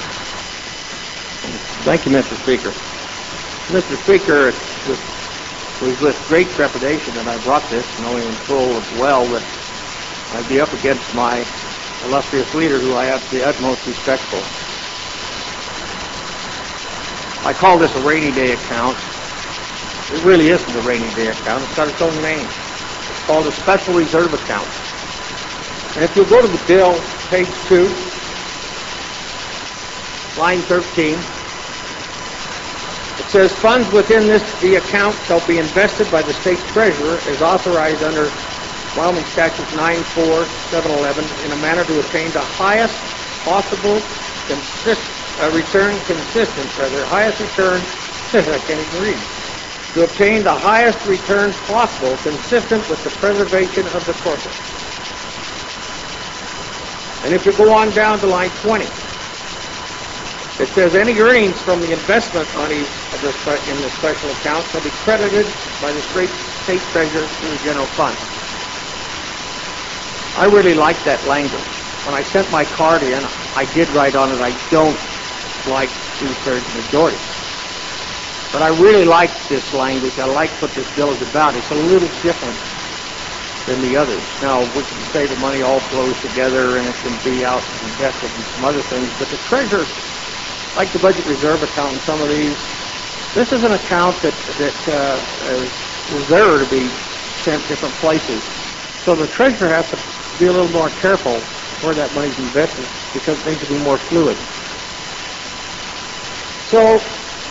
Thank you, Mr. Speaker. Mr. Speaker, It was with great trepidation that I brought this, knowing full well that I'd be up against my illustrious leader, who I have the utmost respect for. I call this a rainy day account. It really isn't a rainy day account. It's got its own name. It's called a special reserve account. And if you'll go to the bill, page 2, line 13, it says, funds within the account shall be invested by the state treasurer as authorized under Wyoming Statutes 94711 in a manner to attain the highest possible highest return, I can't even read, to obtain the highest return possible consistent with the preservation of the corpus. And if you go on down to line 20, it says any earnings from the investment money in the special account shall be credited by the state treasurer to the general fund. I really like that language. When I sent my card in, I did write on it, I don't like two-thirds majority. But I really like this language. I like what this bill is about. It's a little different than the others. Now, we can say the money all flows together and it can be out invested in some other things, but the treasurer, like the budget reserve account and some of these, this is an account that is there to be sent different places. So the treasurer has to be a little more careful where that money's invested because it needs to be more fluid. So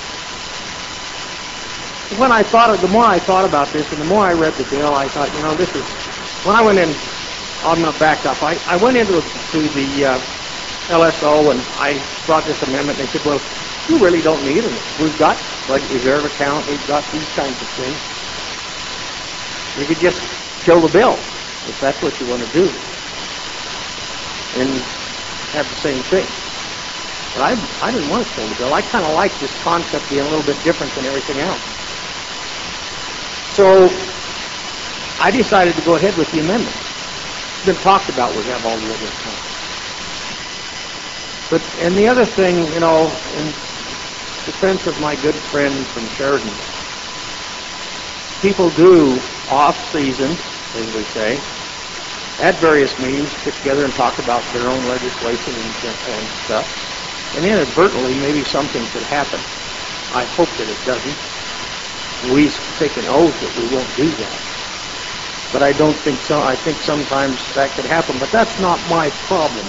when I thought the more I thought about this and the more I read the bill, I thought, this is, when I went in, I'm going to back up. I went into the LSO and I brought this amendment and they said, well, you really don't need it. We've got budget reserve account, we've got these kinds of things. You could just kill the bill if that's what you want to do and have the same thing. But I didn't want to kill the bill. I kind of like this concept being a little bit different than everything else. So I decided to go ahead with the amendment. It's been talked about. We have all the other accounts. But, and the other thing, in defense of my good friend from Sheridan, people do off-season, as we say, at various meetings, get together and talk about their own legislation and stuff. And inadvertently, maybe something could happen. I hope that it doesn't. We take an oath that we won't do that. But I don't think so. I think sometimes that could happen. But that's not my problem.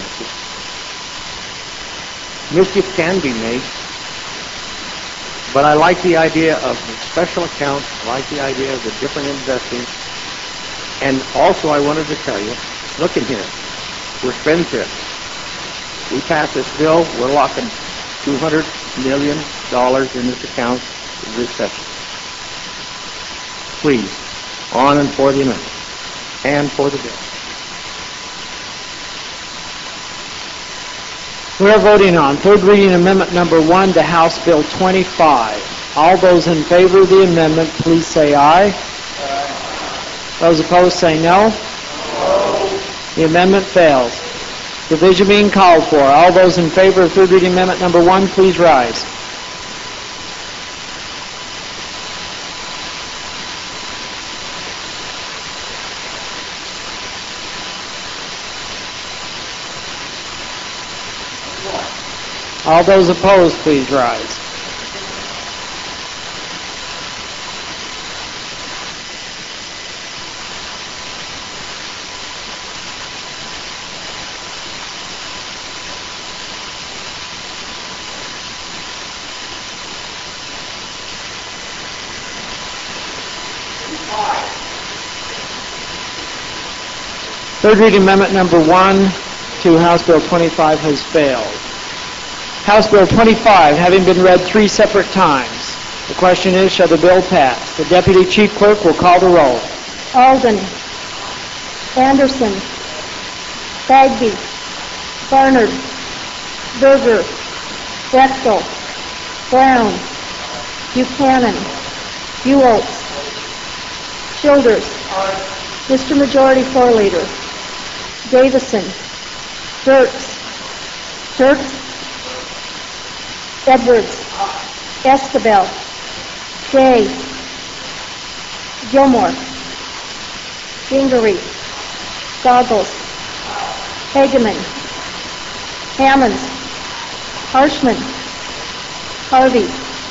Mischief can be made. But I like the idea of the special account. I like the idea of the different investing. And also I wanted to tell you, look in here. We're spendthrifts. We pass this bill, we're locking $200 million in this account in this session. Please, on and for the amendment, and for the bill. We are voting on third reading amendment number 1 to House Bill 25. All those in favor of the amendment, please say aye. Aye. Those opposed say no. No. The amendment fails. Division being called for. All those in favor of third reading amendment number 1, please rise. All those opposed, please rise. Third reading amendment number 1 to House Bill 25 has failed. House Bill 25 having been read 3 separate times. The question is, shall the bill pass? The Deputy Chief Clerk will call the roll. Alden, Anderson, Bagby, Barnard, Berger, Bechtel, Brown, Buchanan, Buoltz, Childers, Mr. Majority Floor Leader, Davison, Dirks, Edwards, Escabel, Day, Gilmore, Gingery, Goggles, Hageman, Hammonds, Harshman, Harvey,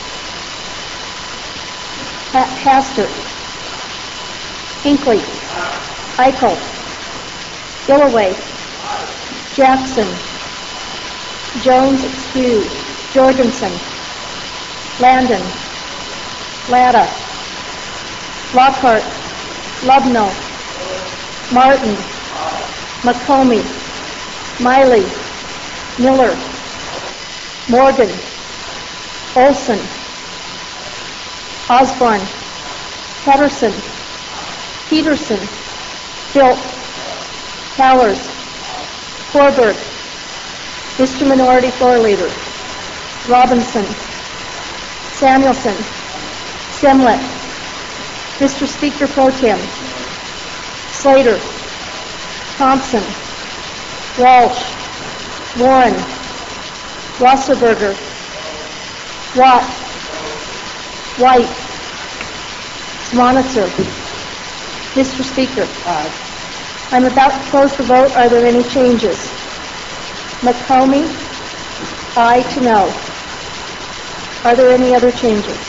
Hastert, Hinckley, Eichel, Gilloway, Jackson, Jones excused, Jorgensen, Landon, Latta, Lockhart, Lubno, Martin, McComey, Miley, Miller, Morgan, Olson, Osborne, Patterson, Peterson, Filt, Towers, Forberg, Mr. Minority Floor Leader, Robinson, Samuelson, Semlet, Mr. Speaker Pro Tem, Slater, Thompson, Walsh, Warren, Rosserberger, Watt, White, Swanitzer. Mr. Speaker. I'm about to close the vote. Are there any changes? McComey, aye to no. Are there any other changes?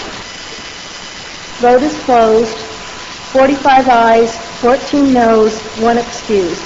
Vote is closed. 45 ayes, 14 noes, 1 excused.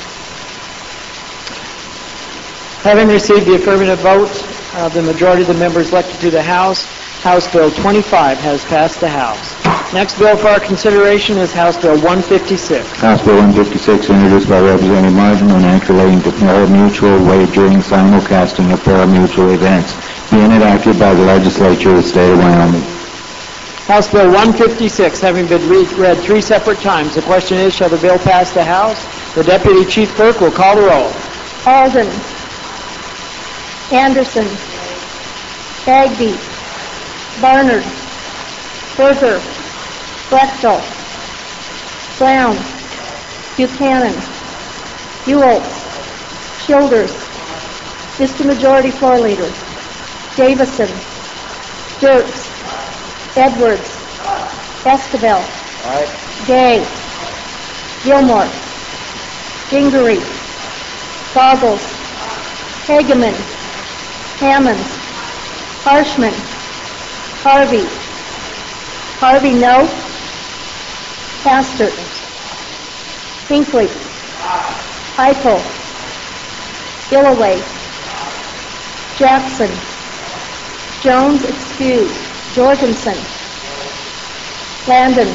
Having received the affirmative vote of the majority of the members elected to the House, House Bill 25 has passed the House. Next bill for our consideration is House Bill 156. House Bill 156, introduced by Representative Martin, an act relating to mutual wagering simulcasting of pari-mutuel events, being enacted by the legislature of the state of Wyoming. House Bill 156 having been read 3 separate times. The question is, shall the bill pass the House? The Deputy Chief Clerk will call the roll. Alden, Anderson, Bagby, Barnard, Berger, Brechtel, Brown, Buchanan, Ewell, Childers, Mr. Majority Floor Leader, Davison, Dirks, Edwards, Esquivel, Gay, Gilmore, Gingery, Goggles, Hageman, Hammonds, Harshman, Harvey, no. Hastert, Hinckley, Eichel, Gilloway, Jackson, Jones excused, Jorgensen, Landon,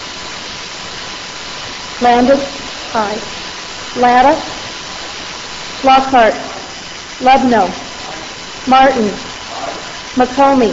aye. Latta, Lockhart, Lubno, Martin, McComey,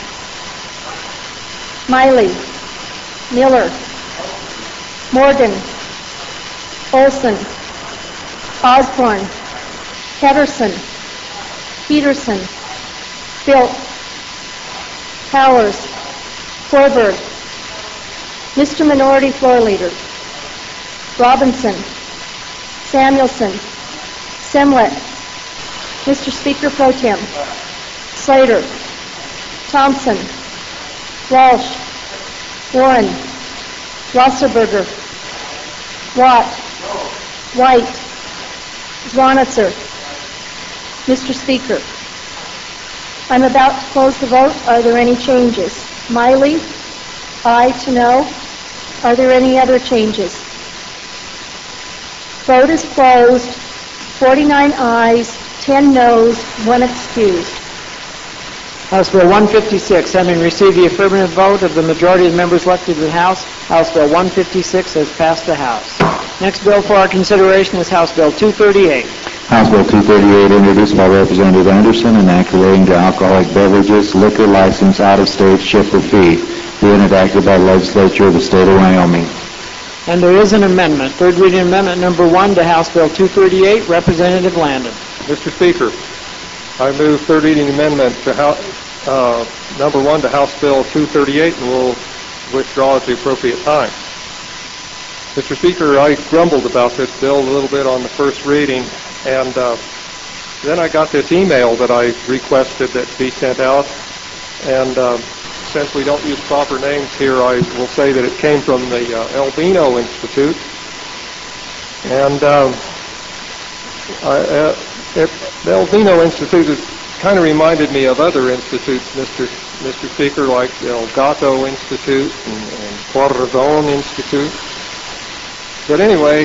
Miley, Miller, Morgan, Olson, Osborne, Patterson, Peterson, Filt, Towers, Forberg, Mr. Minority Floor Leader, Robinson, Samuelson, Semlet, Mr. Speaker Pro Tem, Slater, Thompson, Walsh, Warren, Rosserberger, Watt, White, Zwanitzer. Mr. Speaker, I'm about to close the vote. Are there any changes? Miley, aye to no. Are there any other changes? Vote is closed. 49 ayes, 10 noes, 1 excused. House Bill 156, having received the affirmative vote of the majority of the members elected to the House, House Bill 156 has passed the House. Next bill for our consideration is House Bill 238. House Bill 238, introduced by Representative Anderson, an act relating to alcoholic beverages, liquor license, out-of-state ship or fee, being enacted by the legislature of the state of Wyoming. And there is an amendment. Third reading amendment number 1 to House Bill 238. Representative Landon. Mr. Speaker, I move third reading amendment to number 1 to House Bill 238, and will withdraw at the appropriate time. Mr. Speaker, I grumbled about this bill a little bit on the first reading, and then I got this email that I requested that be sent out, and since we don't use proper names here, I will say that it came from the Albino Institute. And the Albino Institute kind of reminded me of other institutes, Mr. Speaker, like the El Gato Institute and Corazon Institute. But anyway,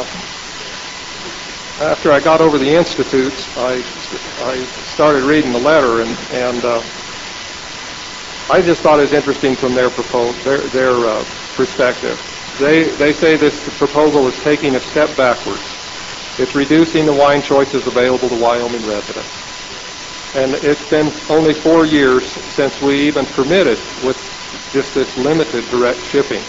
after I got over the institutes, I started reading the letter, and I just thought it was interesting from their perspective. They say this proposal is taking a step backwards. It's reducing the wine choices available to Wyoming residents. And it's been only 4 years since we even permitted with just this limited direct shipping.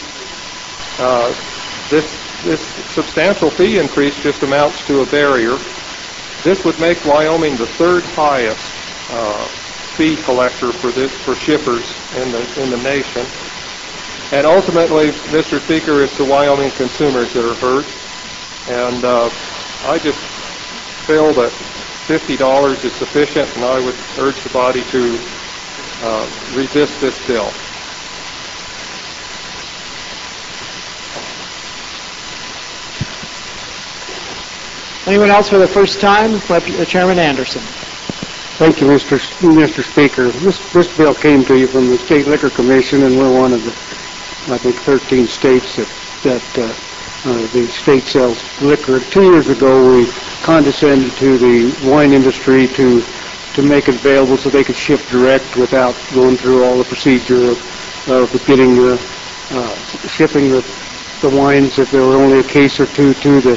This substantial fee increase just amounts to a barrier. This would make Wyoming the third highest fee collector for shippers in the nation. And ultimately, Mr. Speaker, it's the Wyoming consumers that are hurt. And I just feel that $50 is sufficient, and I would urge the body to resist this bill. Anyone else for the first time? Chairman Anderson. Thank you, Mr. Speaker. This bill came to you from the State Liquor Commission, and we're one of the, I think, 13 states that the state sells liquor. 2 years ago, we condescended to the wine industry to make it available so they could ship direct without going through all the procedure of getting shipping the wines, if there were only a case or two, to the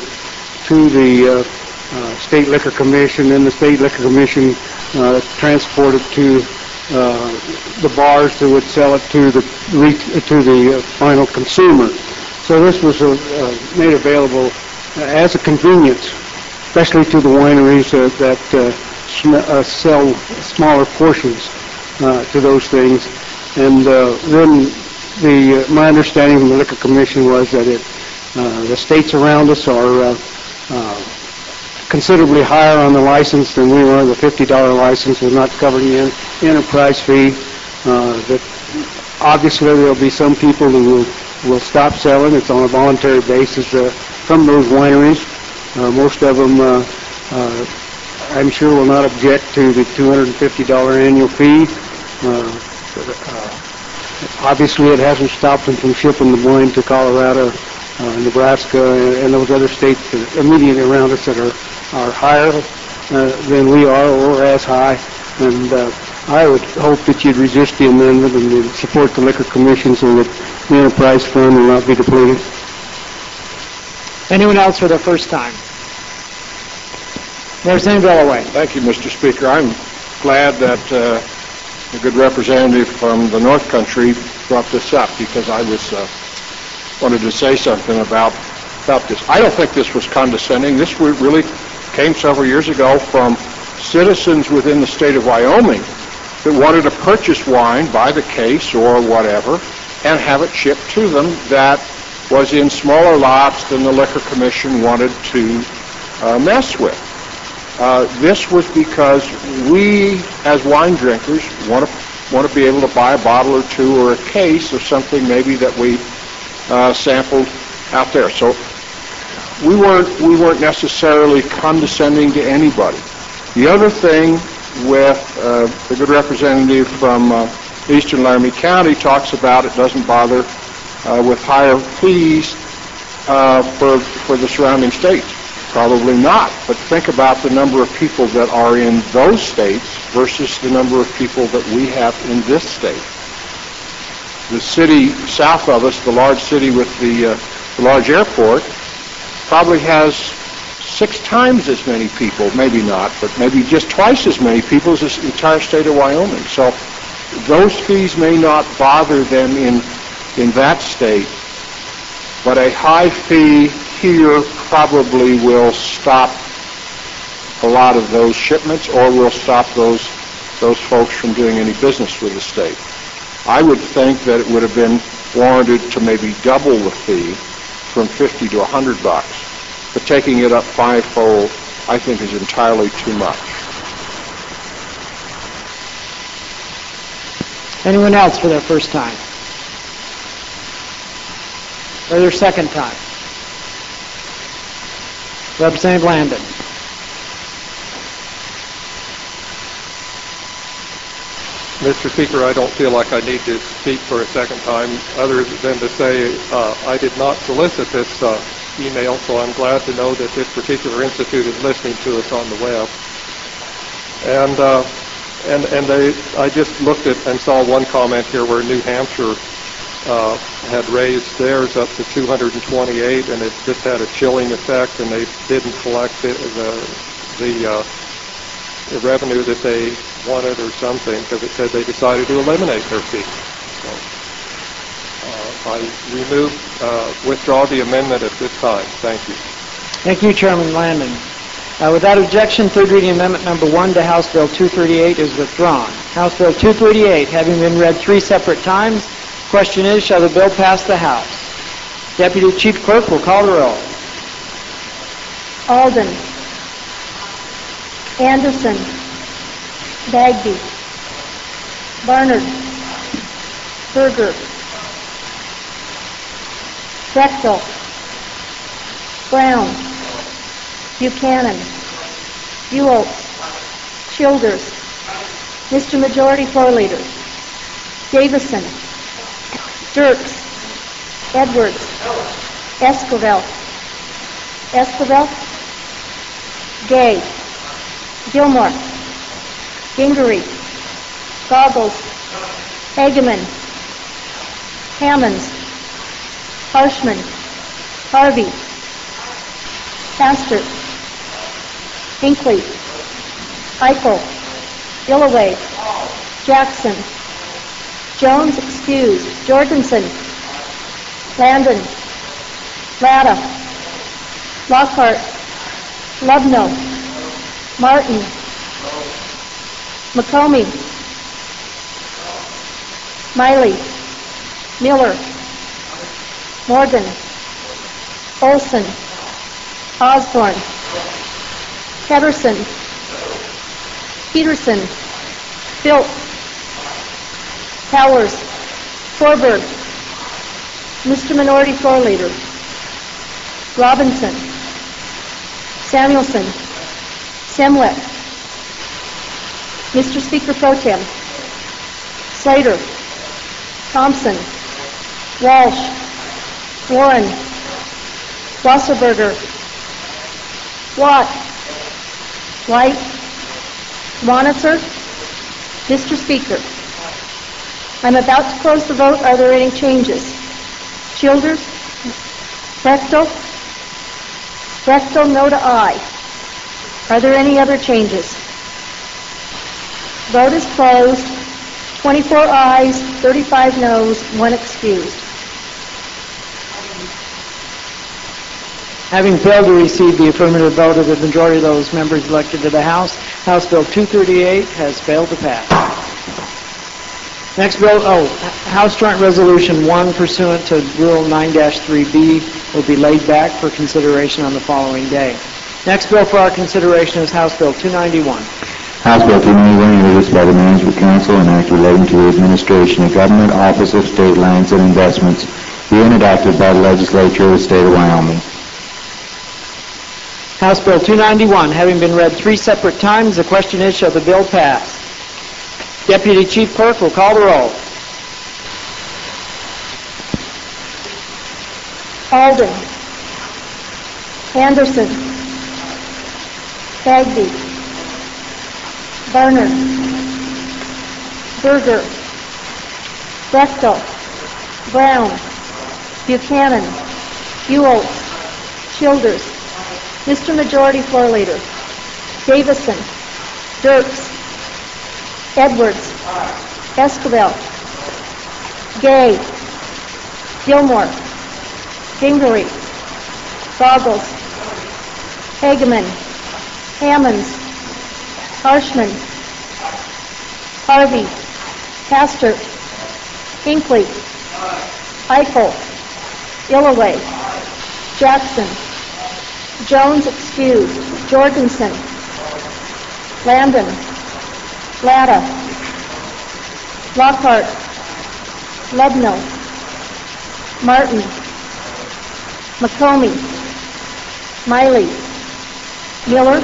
State Liquor Commission, and the State Liquor Commission transported to the bars that would sell it to the final consumer. So this was made available as a convenience, especially to the wineries that sell smaller portions to those things. And then my understanding from the Liquor Commission was that the states around us are considerably higher on the license than we were. The $50 license was not covering the enterprise fee. That obviously there will be some people who will stop selling. It's on a voluntary basis from those wineries. Most of them, I'm sure, will not object to the $250 annual fee. Obviously, it hasn't stopped them from shipping the wine to Colorado, Nebraska, and those other states immediately around us that are higher than we are, or as high. And I would hope that you'd resist the amendment and support the Liquor Commission so that the enterprise fund will not be depleted. Anyone else for the first time? Representative Galloway. Thank you, Mr. Speaker. I'm glad that a good representative from the North Country brought this up, because I wanted to say something about this. I don't think this was condescending. This really came several years ago from citizens within the state of Wyoming that wanted to purchase wine by the case or whatever and have it shipped to them that was in smaller lots than the Liquor Commission wanted to mess with. This was because we, as wine drinkers, want to be able to buy a bottle or two or a case of something maybe that we sampled out there. So we weren't necessarily condescending to anybody. The other thing with the good representative from Eastern Laramie County talks about it doesn't bother with higher fees for the surrounding states. Probably not, but think about the number of people that are in those states versus the number of people that we have in this state. The city south of us, the large city with the large airport, probably has 6 times as many people, maybe not, but maybe just twice as many people as the entire state of Wyoming. So those fees may not bother them in that state, but a high fee here probably will stop a lot of those shipments, or will stop those folks from doing any business with the state. I would think that it would have been warranted to maybe double the fee from $50 to $100, but taking it up 5-fold, I think, is entirely too much. Anyone else for their first time? Or their second time? Representative Landon. Mr. Speaker, I don't feel like I need to speak for a second time other than to say I did not solicit this email, so I'm glad to know that this particular institute is listening to us on the web. I just looked at and saw one comment here where New Hampshire had raised theirs up to 228, and it just had a chilling effect, and they didn't collect the revenue that they wanted or something, because it said they decided to eliminate their fee. So I withdraw the amendment at this time. Thank you. Thank you, Chairman Landon. Without objection, third reading amendment number 1 to House Bill 238 is withdrawn. House Bill 238 having been read 3 separate times, question is, shall the bill pass the House? Deputy Chief Clerk will call the roll. Alden. Anderson. Bagby. Barnard. Berger. Drexel. Brown. Buchanan. Buell. Childers. Mr. Majority Floor Leader. Davison. Dirks. Edwards. Esquivel. Gay. Gilmore. Gingery. Goggles. Hageman. Hammonds. Harshman. Harvey. Pastor. Hinckley. Eichel. Illaway. Jackson. Jones excused. Jorgensen. Landon. Latta. Lockhart. Lubno. Martin. McComey. Miley. Miller. Morgan. Olson. Osborne. Pedersen. Peterson. Bilt. Powers. Forberg. Mr. Minority Floor Leader. Robinson. Samuelson. Semwick. Mr. Speaker Pro Tem. Slater. Thompson. Walsh. Warren. Wasserberger. Watt. White. Wanitzer. Mr. Speaker, I'm about to close the vote. Are there any changes? Childers? Brechtel? Brechtel, no to aye. Are there any other changes? Vote is closed. 24 ayes, 35 noes, 1 excused. Having failed to receive the affirmative vote of the majority of those members elected to the House, House Bill 238 has failed to pass. Next bill, House Joint Resolution 1 pursuant to Rule 9-3B will be laid back for consideration on the following day. Next bill for our consideration is House Bill 291. House Bill 291, introduced by the Management Council, an act relating to the administration of government, office of state lands and investments, being adopted by the legislature of the state of Wyoming. House Bill 291, having been read 3 separate times, the question is, shall the bill pass? Deputy Chief Clerk will call the roll. Alden. Anderson. Bagby. Barnard. Berger. Brechtel. Brown. Buchanan. Buell. Childers. Mr. Majority Floor Leader. Davison. Dirks. Edwards. Esquivel. Gay. Gilmore. Gingery. Goggles. Hageman. Hammonds. Harshman. Harvey. Pastor. Hinckley. Eichel. Illaway. Jackson. Jones excused. Jorgensen. Landon. Latta. Lockhart, Lubno, Martin, McComey, Miley, Miller,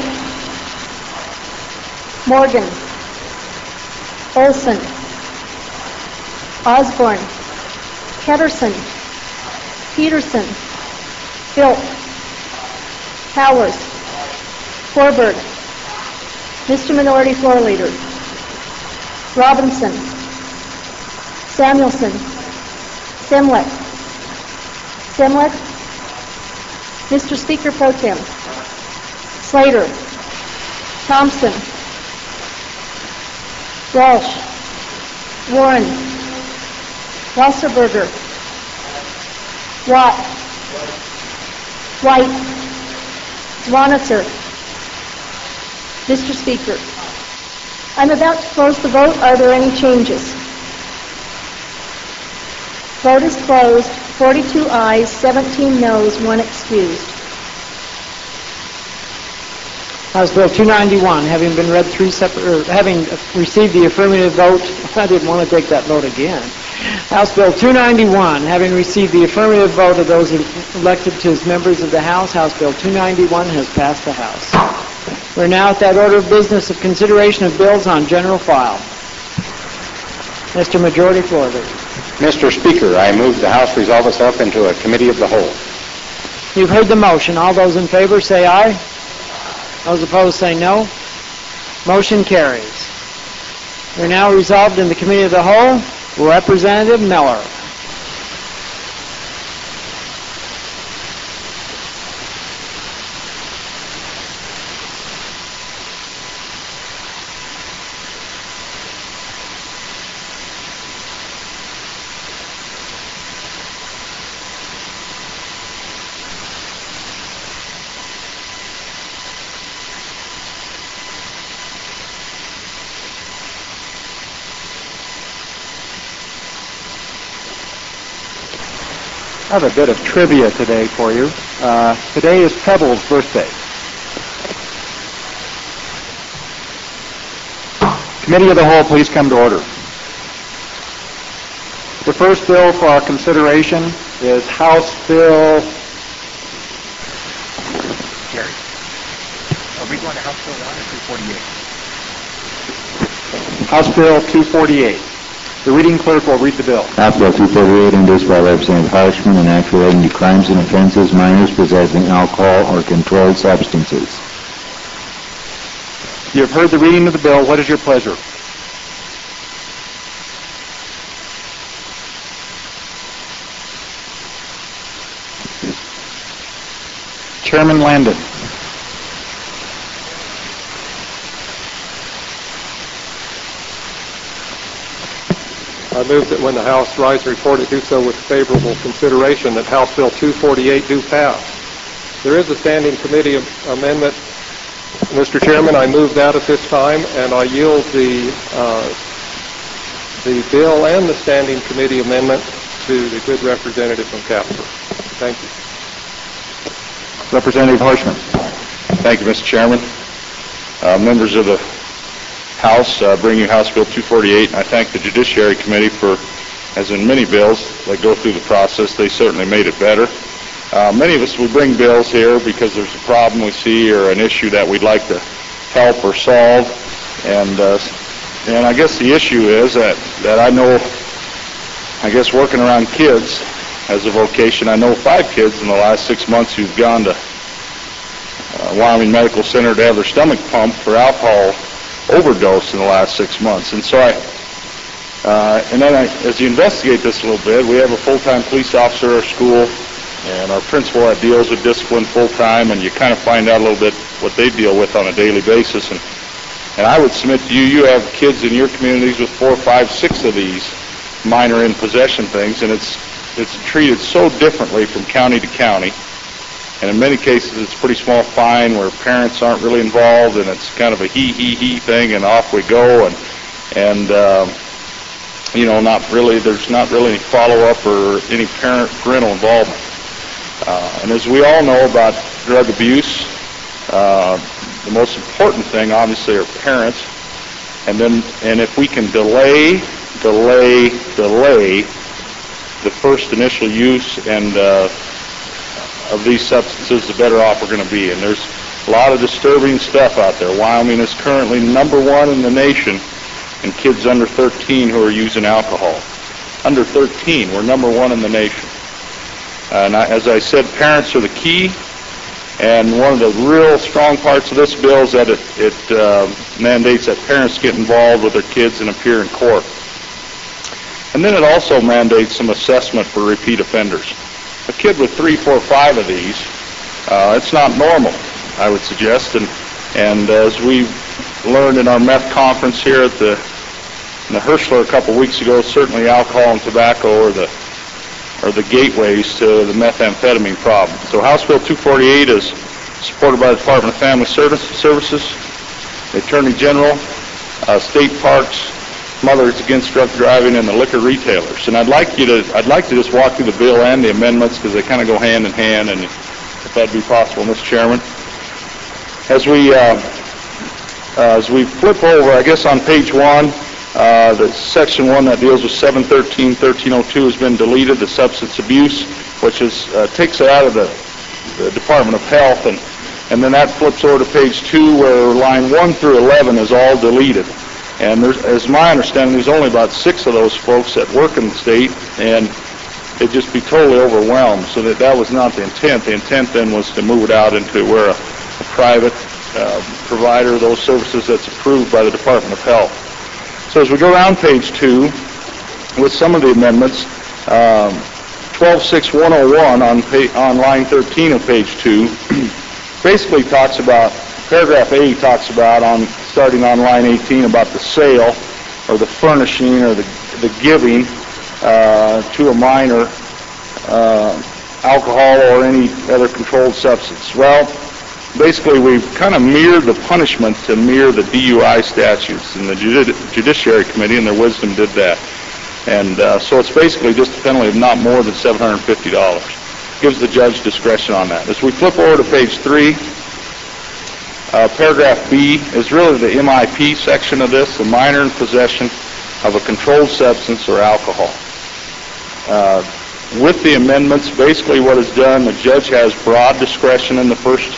Morgan, Olson, Osborne, Ketterson, Peterson, Bilk, Powers, Forberg, Mr. Minority Floor Leader, Robinson, Samuelson, Simlick, Mr. Speaker Pro Tem, Slater, Thompson, Walsh, Warren, Wasserberger, Watt, White, Wanitzer. Mr. Speaker, I'm about to close the vote. Are there any changes? Vote is closed. 42 ayes, 17 noes, 1 excused. House Bill 291, having been read having received the affirmative vote, I didn't want to take that vote again. House Bill 291, having received the affirmative vote of those elected to as members of the House, House Bill 291 has passed the House. We're now at that order of business of consideration of bills on general file. Mr. Majority Floor Leader. Mr. Speaker, I move the House resolve itself into a committee of the whole. You've heard the motion. All those in favor say aye. Those opposed say no. Motion carries. We're now resolved in the Committee of the Whole. Representative Miller. I have a bit of trivia today for you. Today is Pebble's birthday. Committee of the Whole, please come to order. The first bill for our consideration is House Bill... Gary, are we going to House Bill 1 or 248? House Bill 248. The reading clerk will read the bill. House Bill 248, introduced by Representative Harshman, an act relating to crimes and offenses, minors possessing alcohol or controlled substances. You have heard the reading of the bill. What is your pleasure? Chairman Landon. I move that when the House rise and report it, do so with favorable consideration that House Bill 248 do pass. There is a standing committee amendment. Mr. Chairman, I move that at this time, and I yield the bill and the standing committee amendment to the good representative from Casper. Thank you. Representative Harshman. Thank you, Mr. Chairman. Members of the House, bring you House Bill 248, and I thank the Judiciary Committee for, as in many bills that go through the process, they certainly made it better. Many of us, we bring bills here because there's a problem we see or an issue that we'd like to help or solve, and I guess the issue is that I know, I guess working around kids as a vocation, I know 5 kids in the last 6 months who've gone to Wyoming Medical Center to have their stomach pumped for alcohol overdose in the last 6 months. And so as you investigate this a little bit, we have a full-time police officer at our school, and our principal that deals with discipline full-time, and you kind of find out a little bit what they deal with on a daily basis. And I would submit to you, you have kids in your communities with 4, 5, 6 of these minor in possession things, and it's treated so differently from county to county. And in many cases, it's a pretty small fine where parents aren't really involved, and it's kind of a he thing, and off we go. And there's not really any follow-up or any parental involvement. And as we all know about drug abuse, the most important thing, obviously, are parents. And if we can delay delay the first initial use and of these substances, the better off we're going to be. And there's a lot of disturbing stuff out there. Wyoming is currently number one in the nation in kids under 13 who are using alcohol. Under 13, we're number one in the nation. And as I said, parents are the key. And one of the real strong parts of this bill is that it mandates that parents get involved with their kids and appear in court. And then it also mandates some assessment for repeat offenders. A kid with 3, 4, 5 of these, it's not normal, I would suggest. And as we learned in our meth conference here at the Hirschler a couple weeks ago, certainly alcohol and tobacco are the gateways to the methamphetamine problem. So House Bill 248 is supported by the Department of Family Services, the Attorney General, State Parks, Mothers Against Drunk Driving, and the liquor retailers. And I'd like to just walk through the bill and the amendments because they kind of go hand in hand, and if that'd be possible, Mr. Chairman. As we flip over, I guess on page 1, the section 1 that deals with 713-1302 has been deleted, the substance abuse, which takes it out of the Department of Health, and then that flips over to page 2 where line 1 through 11 is all deleted. And as my understanding, there's only about 6 of those folks that work in the state, and they'd just be totally overwhelmed. So that was not the intent. The intent then was to move it out into where a private provider of those services that's approved by the Department of Health. So as we go down page 2 with some of the amendments, 126101 on line 13 of page 2 basically talks about, paragraph A talks about, starting on line 18, about the sale or the furnishing or the giving to a minor alcohol or any other controlled substance. Well, basically we've kind of mirrored the punishment to mirror the DUI statutes, and the Judiciary Committee in their wisdom did that. And so it's basically just a penalty of not more than $750. Gives the judge discretion on that. As we flip over to page 3, paragraph B is really the MIP section of this, the minor in possession of a controlled substance or alcohol. With the amendments, basically what is done, the judge has broad discretion in the first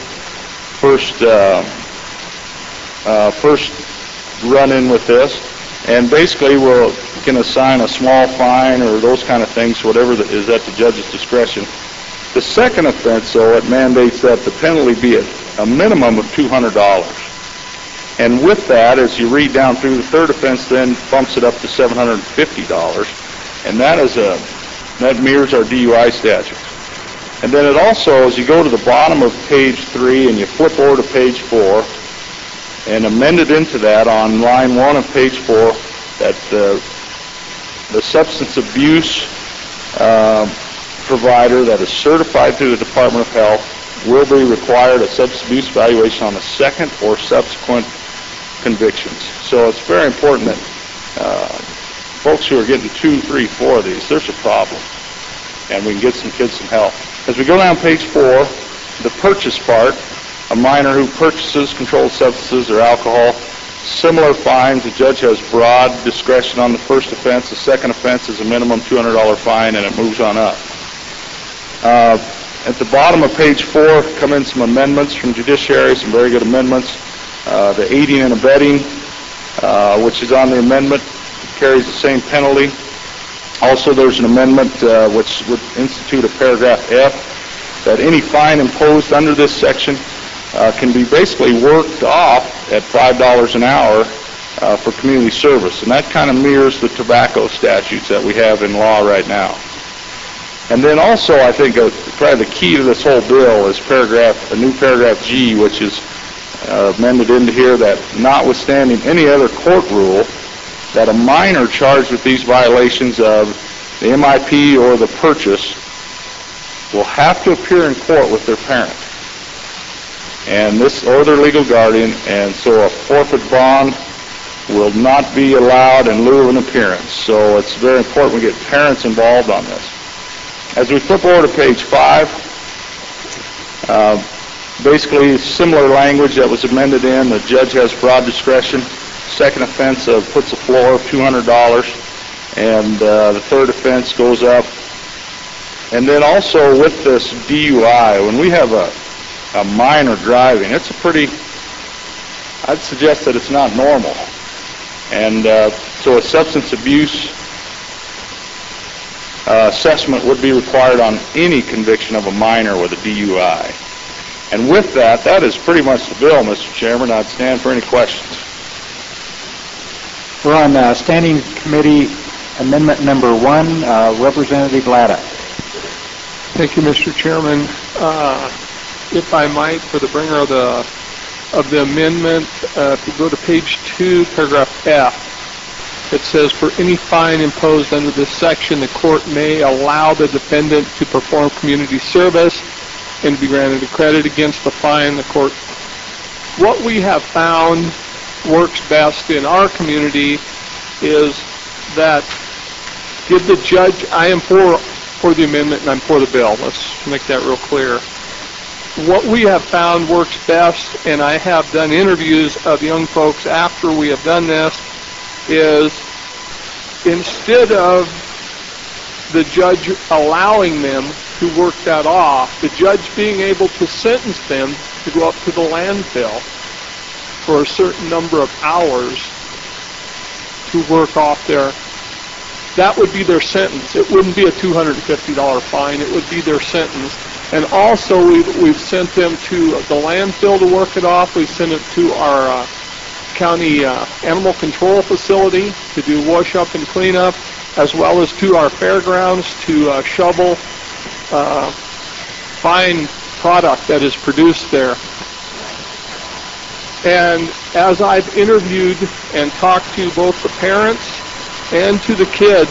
run-in with this, and basically we can assign a small fine or those kind of things, whatever is at the judge's discretion. The second offense, though, it mandates that the penalty be a minimum of $200. And with that, as you read down through, the third offense then bumps it up to $750, and that mirrors our DUI statutes. And then it also, as you go to the bottom of page 3 and you flip over to page 4, and amended into that on line 1 of page 4, that the substance abuse provider that is certified through the Department of Health will be required a substance abuse evaluation on the second or subsequent convictions. So it's very important that folks who are getting 2, 3, 4 of these, there's a problem, and we can get some kids some help. As we go down page 4, the purchase part, a minor who purchases controlled substances or alcohol, similar fines. The judge has broad discretion on the first offense. The second offense is a minimum $200 fine, and it moves on up. At the bottom of page 4 come in some amendments from Judiciary, some very good amendments. The aiding and abetting, which is on the amendment, carries the same penalty. Also, there's an amendment which would institute a paragraph F, that any fine imposed under this section can be basically worked off at $5 an hour for community service. And that kind of mirrors the tobacco statutes that we have in law right now. And then also, I think probably the key to this whole bill is a new paragraph G, which is amended into here, that notwithstanding any other court rule, that a minor charged with these violations of the MIP or the purchase will have to appear in court with their parent and or their legal guardian, and so a forfeit bond will not be allowed in lieu of an appearance. So it's very important we get parents involved on this. As we flip over to page 5, basically similar language that was amended in. The judge has broad discretion. Second offense puts a floor of $200. and the third offense goes up. And then also with this DUI, when we have a minor driving, it's I'd suggest that it's not normal. And so a substance abuse assessment would be required on any conviction of a minor with a DUI. And with that is pretty much the bill, Mr. Chairman. I'd stand for any questions. We're on Standing Committee Amendment Number 1, Representative Latta. Thank you, Mr. Chairman. If I might, for the bringer of the amendment, if you go to page 2, paragraph F, it says, for any fine imposed under this section, the court may allow the defendant to perform community service and be granted a credit against the fine. The court, what we have found works best in our community is that give the judge, I am for the amendment and I'm for the bill. Let's make that real clear. What we have found works best, and I have done interviews of young folks after we have done this, is instead of the judge allowing them to work that off, the judge being able to sentence them to go up to the landfill for a certain number of hours to work off that would be their sentence. It wouldn't be a $250 fine. It would be their sentence. And also, we've sent them to the landfill to work it off. We've sent it to our county animal control facility to do wash up and clean up, as well as to our fairgrounds to shovel fine product that is produced there. And as I've interviewed and talked to both the parents and to the kids,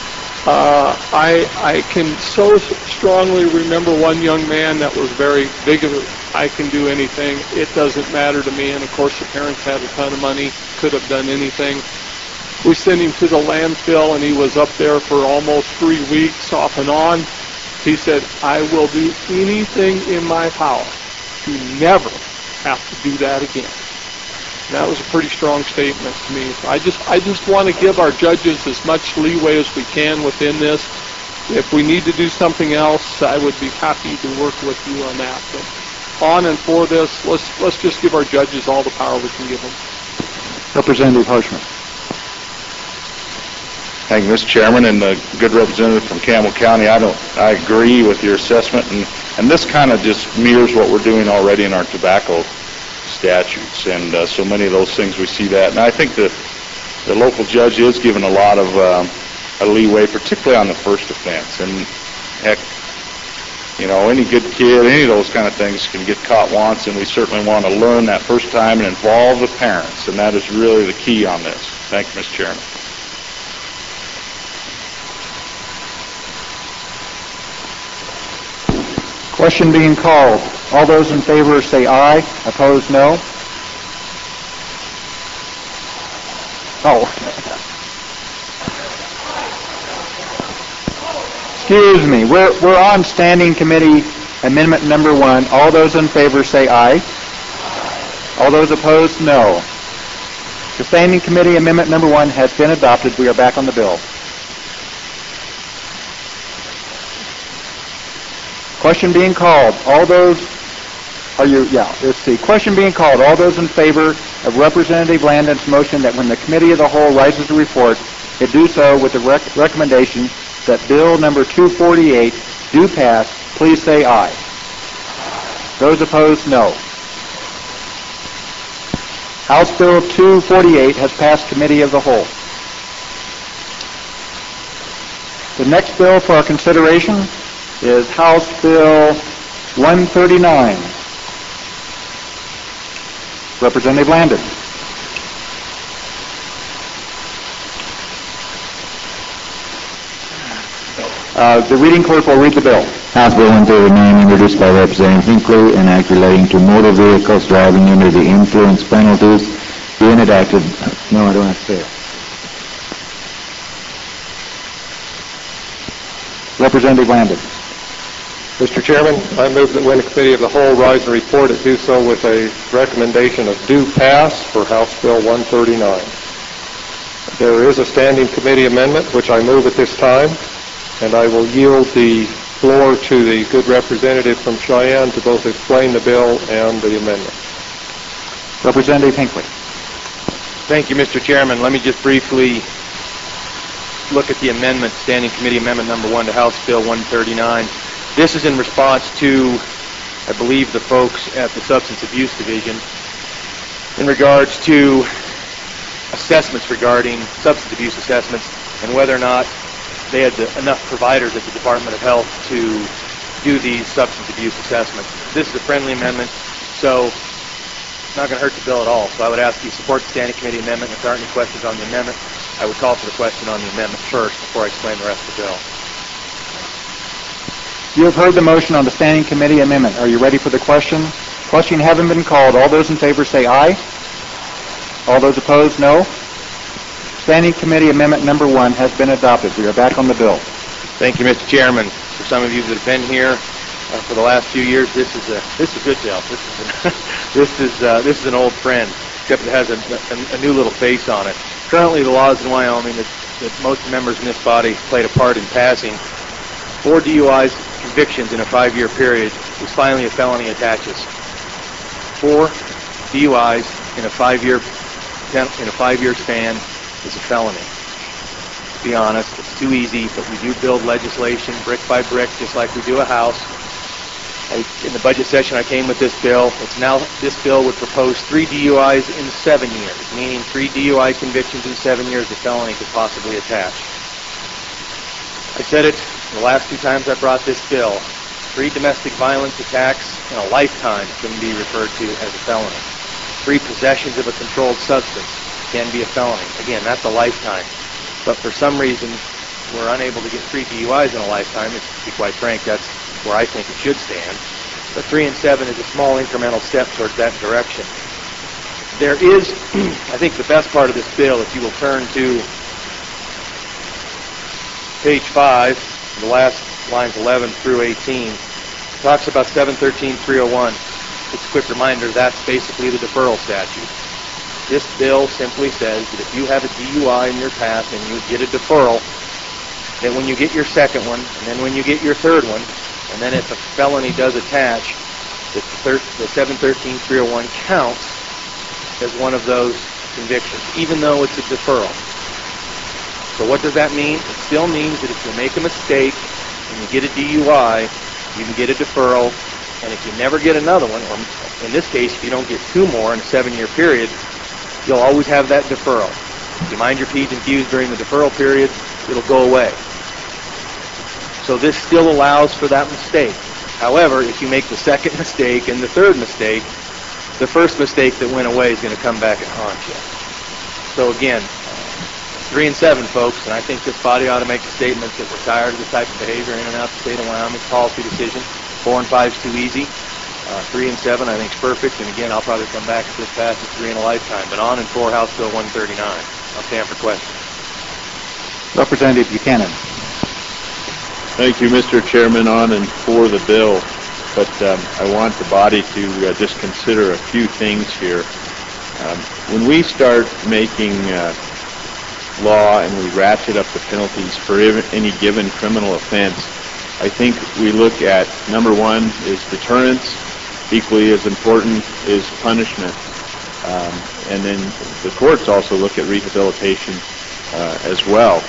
I can so strongly remember one young man that was very big of it. I can do anything. It doesn't matter to me. And of course, the parents had a ton of money, could have done anything. We sent him to the landfill, and he was up there for almost 3 weeks, off and on. He said, I will do anything in my power to never have to do that again. And that was a pretty strong statement to me. So I just want to give our judges as much leeway as we can within this. If we need to do something else, I would be happy to work with you on that. But on and for this, let's just give our judges all the power we can give them. Representative Harshman. Thank you, Mr. Chairman, and the good representative from Campbell County. I agree with your assessment, and this kind of just mirrors what we're doing already in our tobacco statutes, and so many of those things we see that. And I think the local judge is given a lot of a leeway, particularly on the first offense. And heck, any good kid, any of those kind of things can get caught once, and we certainly want to learn that first time and involve the parents, and that is really the key on this. Thank you, Mr. Chairman. Question being called. All those in favor say aye. Opposed, no. Excuse me. We're on Standing Committee Amendment Number 1. All those in favor say aye. All those opposed, no. The Standing Committee Amendment Number 1 has been adopted. We are back on the bill. Question being called. Question being called. All those in favor of Representative Landon's motion that when the Committee of the Whole rises to report, it do so with the recommendation that Bill number 248 do pass, please say aye. Those opposed, no. House Bill 248 has passed Committee of the Whole. The next bill for our consideration is House Bill 139. Representative Landon. The reading clerk will read the bill. House Bill 139, introduced by Representative Hinckley, an act relating to motor vehicles driving under the influence penalties, being enacted. No, I don't have to say it. Representative Landon. Mr. Chairman, I move that when the Committee of the Whole rise and report it, do so with a recommendation of due pass for House Bill 139. There is a standing committee amendment, which I move at this time, and I will yield the floor to the good representative from Cheyenne to both explain the bill and the amendment. Representative Hinckley. Thank you, Mr. Chairman. Let me just briefly look at the amendment, Standing Committee Amendment Number 1 to House Bill 139. This is in response to, I believe, the folks at the Substance Abuse Division in regards to assessments regarding substance abuse assessments and whether or not they had enough providers at the Department of Health to do these substance abuse assessments. This is a friendly amendment, so it's not going to hurt the bill at all. So I would ask you to support the Standing Committee amendment. If there aren't any questions on the amendment, I would call for the question on the amendment first before I explain the rest of the bill. You have heard the motion on the Standing Committee amendment. Are you ready for the question? Question having been called. All those in favor say aye. All those opposed, no. Standing Committee Amendment Number 1 has been adopted. We are back on the bill. Thank you, Mr. Chairman. For some of you that have been here for the last few years, this is a good bill. This is an old friend, except it has a new little face on it. Currently, the laws in Wyoming that most members in this body played a part in passing, 4 DUIs convictions in a 5-year period is finally a felony attaches. 4 DUIs in a 5-year span is a felony. To be honest, it's too easy, but we do build legislation brick by brick, just like we do a house. In the budget session, I came with this bill. This bill would propose 3 DUIs in 7 years, meaning 3 DUI convictions in 7 years a felony could possibly attach. I said it the last 2 times I brought this bill. 3 domestic violence attacks in a lifetime can be referred to as a felony. 3 possessions of a controlled substance can be a felony. Again, that's a lifetime. But for some reason, we're unable to get 3 DUIs in a lifetime. To be quite frank, that's where I think it should stand. But 3 and 7 is a small incremental step towards that direction. There is, I think, the best part of this bill, if you will turn to page 5, the last lines 11 through 18, talks about 713-301. Just a quick reminder, that's basically the deferral statute. This bill simply says that if you have a DUI in your past and you get a deferral, that when you get your second one, and then when you get your third one, and then if a felony does attach, that the 713-301 counts as one of those convictions, even though it's a deferral. So what does that mean? It still means that if you make a mistake and you get a DUI, you can get a deferral, and if you never get another one, or in this case, if you don't get 2 more in a 7-year period, you'll always have that deferral. If you mind your P's and Q's during the deferral period, it'll go away. So this still allows for that mistake. However, if you make the second mistake and the third mistake, the first mistake that went away is going to come back and haunt you. So again, 3 and 7, folks, and I think this body ought to make a statement that we're tired of this type of behavior in and out the state of Wyoming. Policy decision. 4 and 5 is too easy. 3 and 7 I think is perfect. And again, I'll probably come back if this passes 3 in a lifetime. But on and for House Bill 139. I'll stand for questions. Representative Buchanan. Thank you, Mr. Chairman, on and for the bill. But I want the body to just consider a few things here. When we start making law and we ratchet up the penalties for any given criminal offense, I think we look at, number 1 is deterrence, equally as important is punishment. And then the courts also look at rehabilitation as well.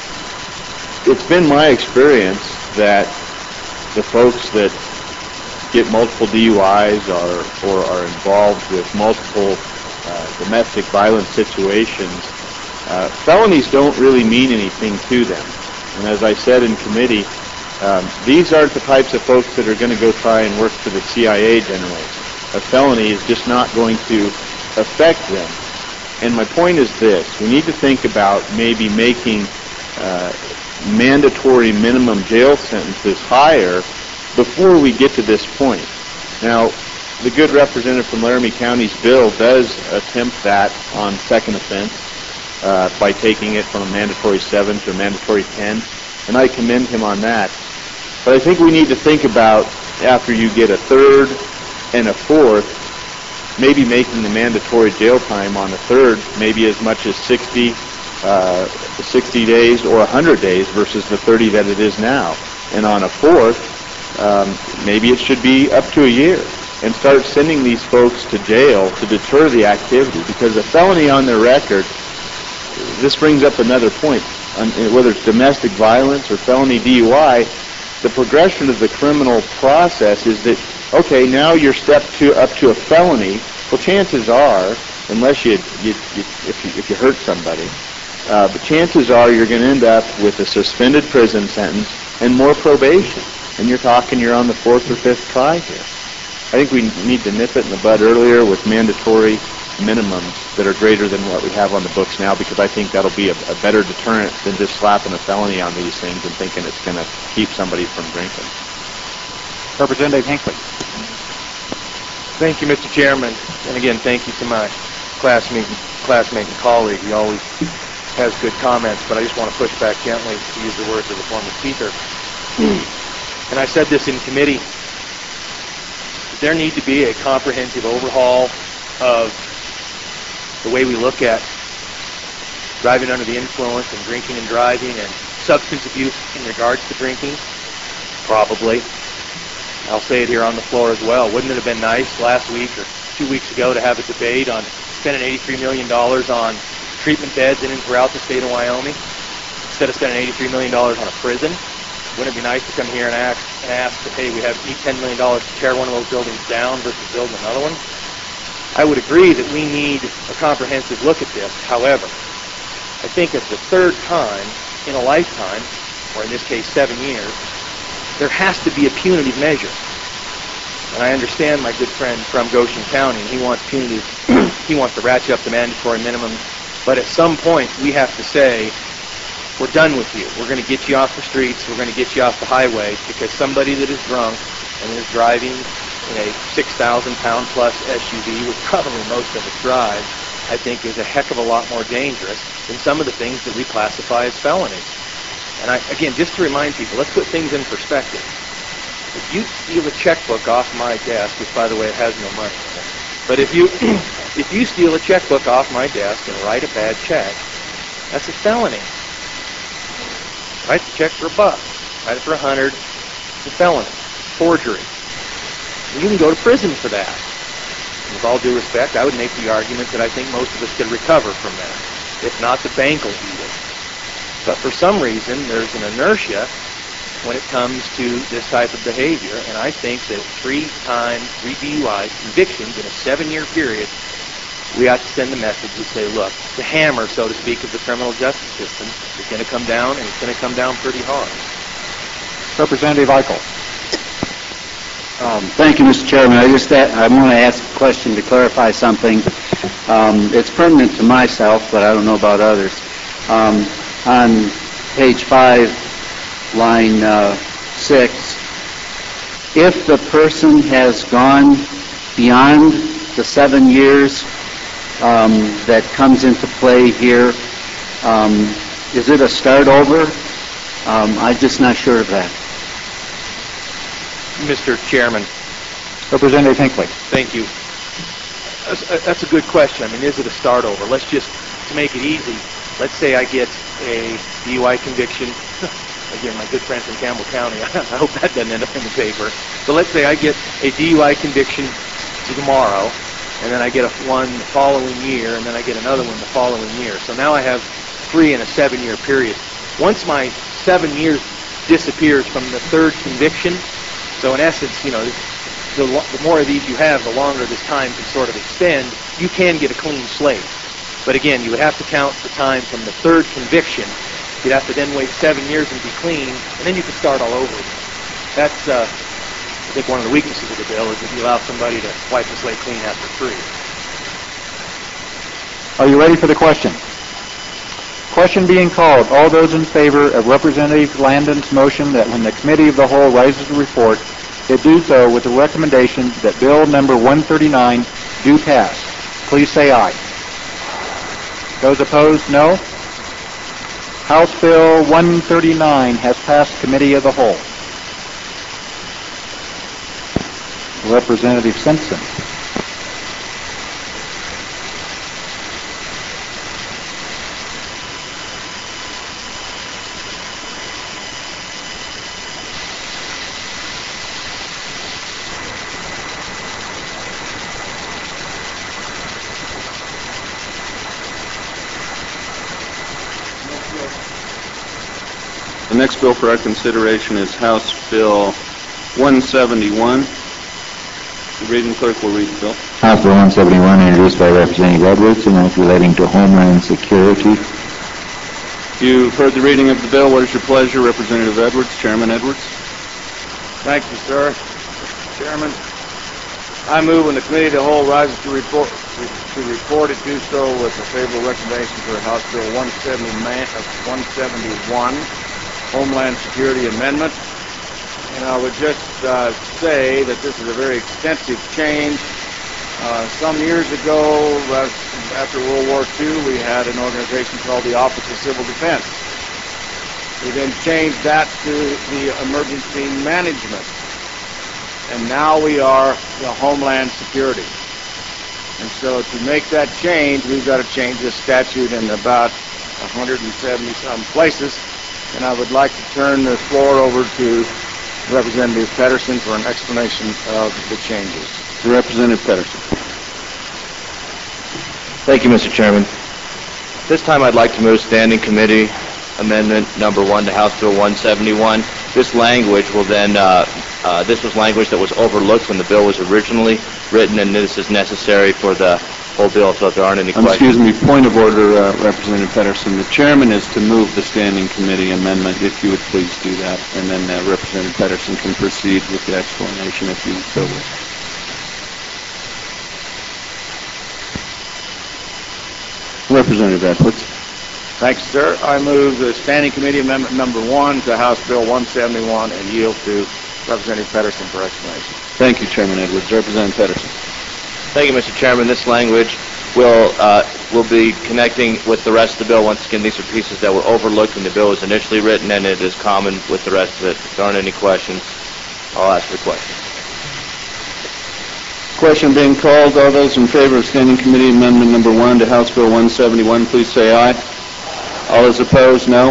It's been my experience that the folks that get multiple DUIs or are involved with multiple domestic violence situations, felonies don't really mean anything to them. And as I said in committee, these aren't the types of folks that are going to go try and work for the CIA generally. A felony is just not going to affect them. And my point is this. We need to think about maybe making mandatory minimum jail sentences higher before we get to this point. Now, the good representative from Laramie County's bill does attempt that on second offense by taking it from a mandatory 7 to a mandatory 10, and I commend him on that. But I think we need to think about, after you get a 3rd and a 4th, maybe making the mandatory jail time on the 3rd maybe as much as 60, 60 days or 100 days versus the 30 that it is now. And on a fourth, maybe it should be up to a year, and start sending these folks to jail to deter the activity. Because a felony on their record, this brings up another point, whether it's domestic violence or felony DUI, the progression of the criminal process is that, okay, now you're up to a felony. Well, chances are, unless if you hurt somebody, but chances are you're going to end up with a suspended prison sentence and more probation. And you're on the fourth or fifth try here. I think we need to nip it in the bud earlier with mandatory minimums that are greater than what we have on the books now, because I think that'll be a better deterrent than just slapping a felony on these things and thinking it's going to keep somebody from drinking. Representative Hinckley. Thank you, Mr. Chairman. And again, thank you to my classmate and colleague. He always has good comments, but I just want to push back gently, to use the words of the former speaker. And I said this in committee. There need to be a comprehensive overhaul of the way we look at driving under the influence and drinking and driving and substance abuse in regards to drinking. Probably. I'll say it here on the floor as well. Wouldn't it have been nice last week or 2 weeks ago to have a debate on spending $83 million on treatment beds in and throughout the state of Wyoming instead of spending $83 million on a prison? Wouldn't it be nice to come here and ask that, hey, we need $10 million to tear one of those buildings down versus building another one? I would agree that we need a comprehensive look at this. However, I think at the third time in a lifetime, or in this case 7 years, there has to be a punitive measure. And I understand my good friend from Goshen County, and he wants punitive, he wants to ratchet up the mandatory minimum. But at some point, we have to say, we're done with you. We're going to get you off the streets. We're going to get you off the highway, because somebody that is drunk and is driving in a 6,000-pound plus SUV, which probably most of us drive, I think is a heck of a lot more dangerous than some of the things that we classify as felonies. And again, just to remind people, let's put things in perspective. If you steal a checkbook off my desk, which by the way, it has no money in it, but if you steal a checkbook off my desk and write a bad check, that's a felony. Write the check for $1, write it for $100, it's a felony, forgery. And you can go to prison for that. And with all due respect, I would make the argument that I think most of us could recover from that. If not, the bank will eat it. But for some reason, there's an inertia when it comes to this type of behavior, and I think that 3 DUI convictions in a 7-year period, we ought to send the message that say, look, the hammer, so to speak, of the criminal justice system is going to come down, and it's going to come down pretty hard. Representative Eichel. Thank you, Mr. Chairman. I want to ask a question to clarify something. It's pertinent to myself, but I don't know about others. On page 5, line 6, if the person has gone beyond the 7 years that comes into play here, is it a start over? I'm just not sure of that. Mr. Chairman. Representative Hinckley. Thank you. That's a good question. I mean, is it a start over? Let's just, to make it easy, let's say I get a DUI conviction. Again, my good friend from Campbell County, I hope that doesn't end up in the paper. So let's say I get a DUI conviction tomorrow, and then I get one the following year, and then I get another one the following year. So now I have 3 in a 7-year period. Once my 7 years disappears from the third conviction, so in essence, the more of these you have, the longer this time can sort of extend, you can get a clean slate. But again, you would have to count the time from the third conviction. You'd have to then wait 7 years and be clean, and then you could start all over again. That's, I think, one of the weaknesses of the bill is that you allow somebody to wipe the slate clean after 3. Are you ready for the question? Question being called. All those in favor of Representative Landon's motion that when the Committee of the Whole rises to report, it do so with the recommendation that Bill number 139 do pass. Please say aye. Those opposed, no. House Bill 139 has passed Committee of the Whole. Representative Simpson. The next bill for our consideration is House Bill 171. The reading clerk will read the bill. House Bill 171, introduced by Representative Edwards, an act relating to Homeland Security. You've heard the reading of the bill. What is your pleasure, Representative Edwards? Chairman Edwards? Thank you, sir. Mr. Chairman, I move when the committee of the whole rises to report it, do so with a favorable recommendation for House Bill 171, Homeland Security Amendment. And I would just say that this is a very extensive change. Some years ago, after World War II, we had an organization called the Office of Civil Defense. We then changed that to the Emergency Management. And now we are the Homeland Security. And so to make that change, we've got to change this statute in about 170-some places. And I would like to turn the floor over to Representative Pedersen for an explanation of the changes. Representative Pedersen. Thank you, Mr. Chairman. This time I'd like to move Standing Committee Amendment Number 1 to House Bill 171. This language will then, this was language that was overlooked when the bill was originally written, and this is necessary for the whole bill, so if there aren't any questions. Excuse me, point of order, Representative Pedersen. The chairman is to move the Standing Committee Amendment, if you would please do that, and then Representative Pedersen can proceed with the explanation if you so wish. Representative Edwards. Thanks, sir. I move the Standing Committee Amendment Number 1 to House Bill 171 and yield to Representative Pedersen for explanation. Thank you, Chairman Edwards. Representative Pedersen. Thank you, Mr. Chairman. This language will be connecting with the rest of the bill. Once again, these are pieces that were overlooked when the bill was initially written, and it is common with the rest of it. If there aren't any questions, I'll ask for questions. Question being called. All those in favor of Standing Committee Amendment Number 1 to House Bill 171, please say aye. All those opposed, no.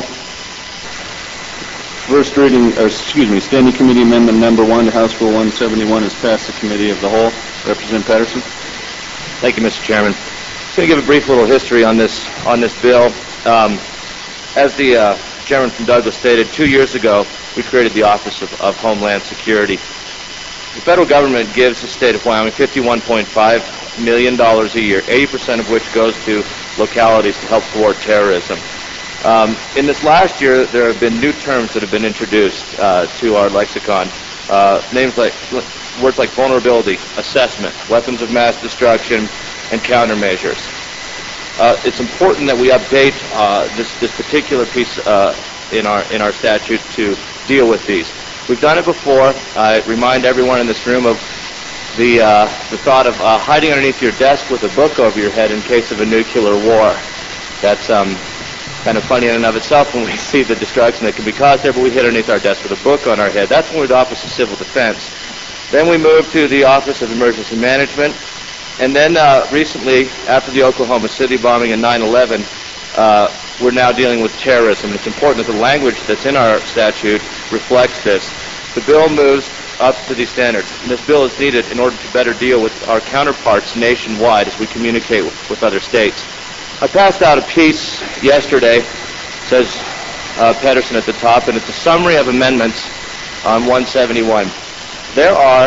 First reading, Standing Committee Amendment Number 1 to House Bill 171 is passed the Committee of the Whole. Representative Pedersen. Thank you, Mr. Chairman. I'm going to give a brief little history on this bill. As the Chairman from Douglas stated, 2 years ago, we created the Office of Homeland Security. The federal government gives the state of Wyoming $51.5 million a year, 80% of which goes to localities to help thwart terrorism. In this last year, there have been new terms that have been introduced to our lexicon. Words like vulnerability, assessment, weapons of mass destruction, and countermeasures. It's important that we update this particular piece in our statute to deal with these. We've done it before. I remind everyone in this room of the thought of hiding underneath your desk with a book over your head in case of a nuclear war. That's kind of funny in and of itself when we see the destruction that can be caused there, but we hid underneath our desk with a book on our head. That's when we're the Office of Civil Defense. Then we moved to the Office of Emergency Management. And then recently, after the Oklahoma City bombing and 9/11, we're now dealing with terrorism. And it's important that the language that's in our statute reflects this. The bill moves up to these standards. And this bill is needed in order to better deal with our counterparts nationwide as we communicate with other states. I passed out a piece yesterday, says Pedersen at the top, and it's a summary of amendments on 171. There are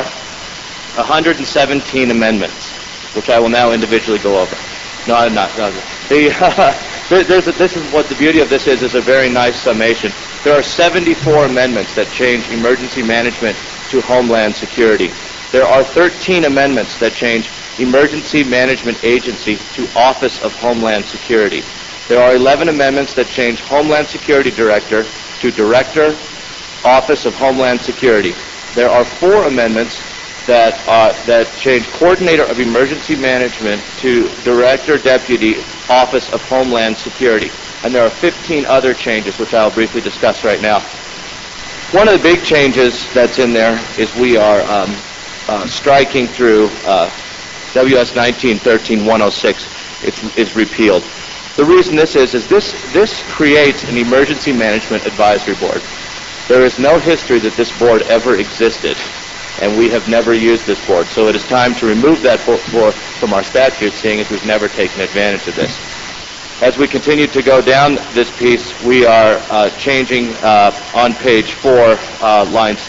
117 amendments, which I will now individually go over. No, I'm not. This is what the beauty of this is a very nice summation. There are 74 amendments that change emergency management to Homeland Security. There are 13 amendments that change Emergency Management Agency to Office of Homeland Security. There are 11 amendments that change Homeland Security Director to Director, Office of Homeland Security. There are 4 amendments that change Coordinator of Emergency Management to Director, Deputy, Office of Homeland Security. And there are 15 other changes, which I'll briefly discuss right now. One of the big changes that's in there is we are striking through WS 1913-106 is repealed. The reason this is this creates an Emergency Management Advisory Board. There is no history that this board ever existed, and we have never used this board. So it is time to remove that from our statute, seeing as we've never taken advantage of this. As we continue to go down this piece, we are changing on page 4, on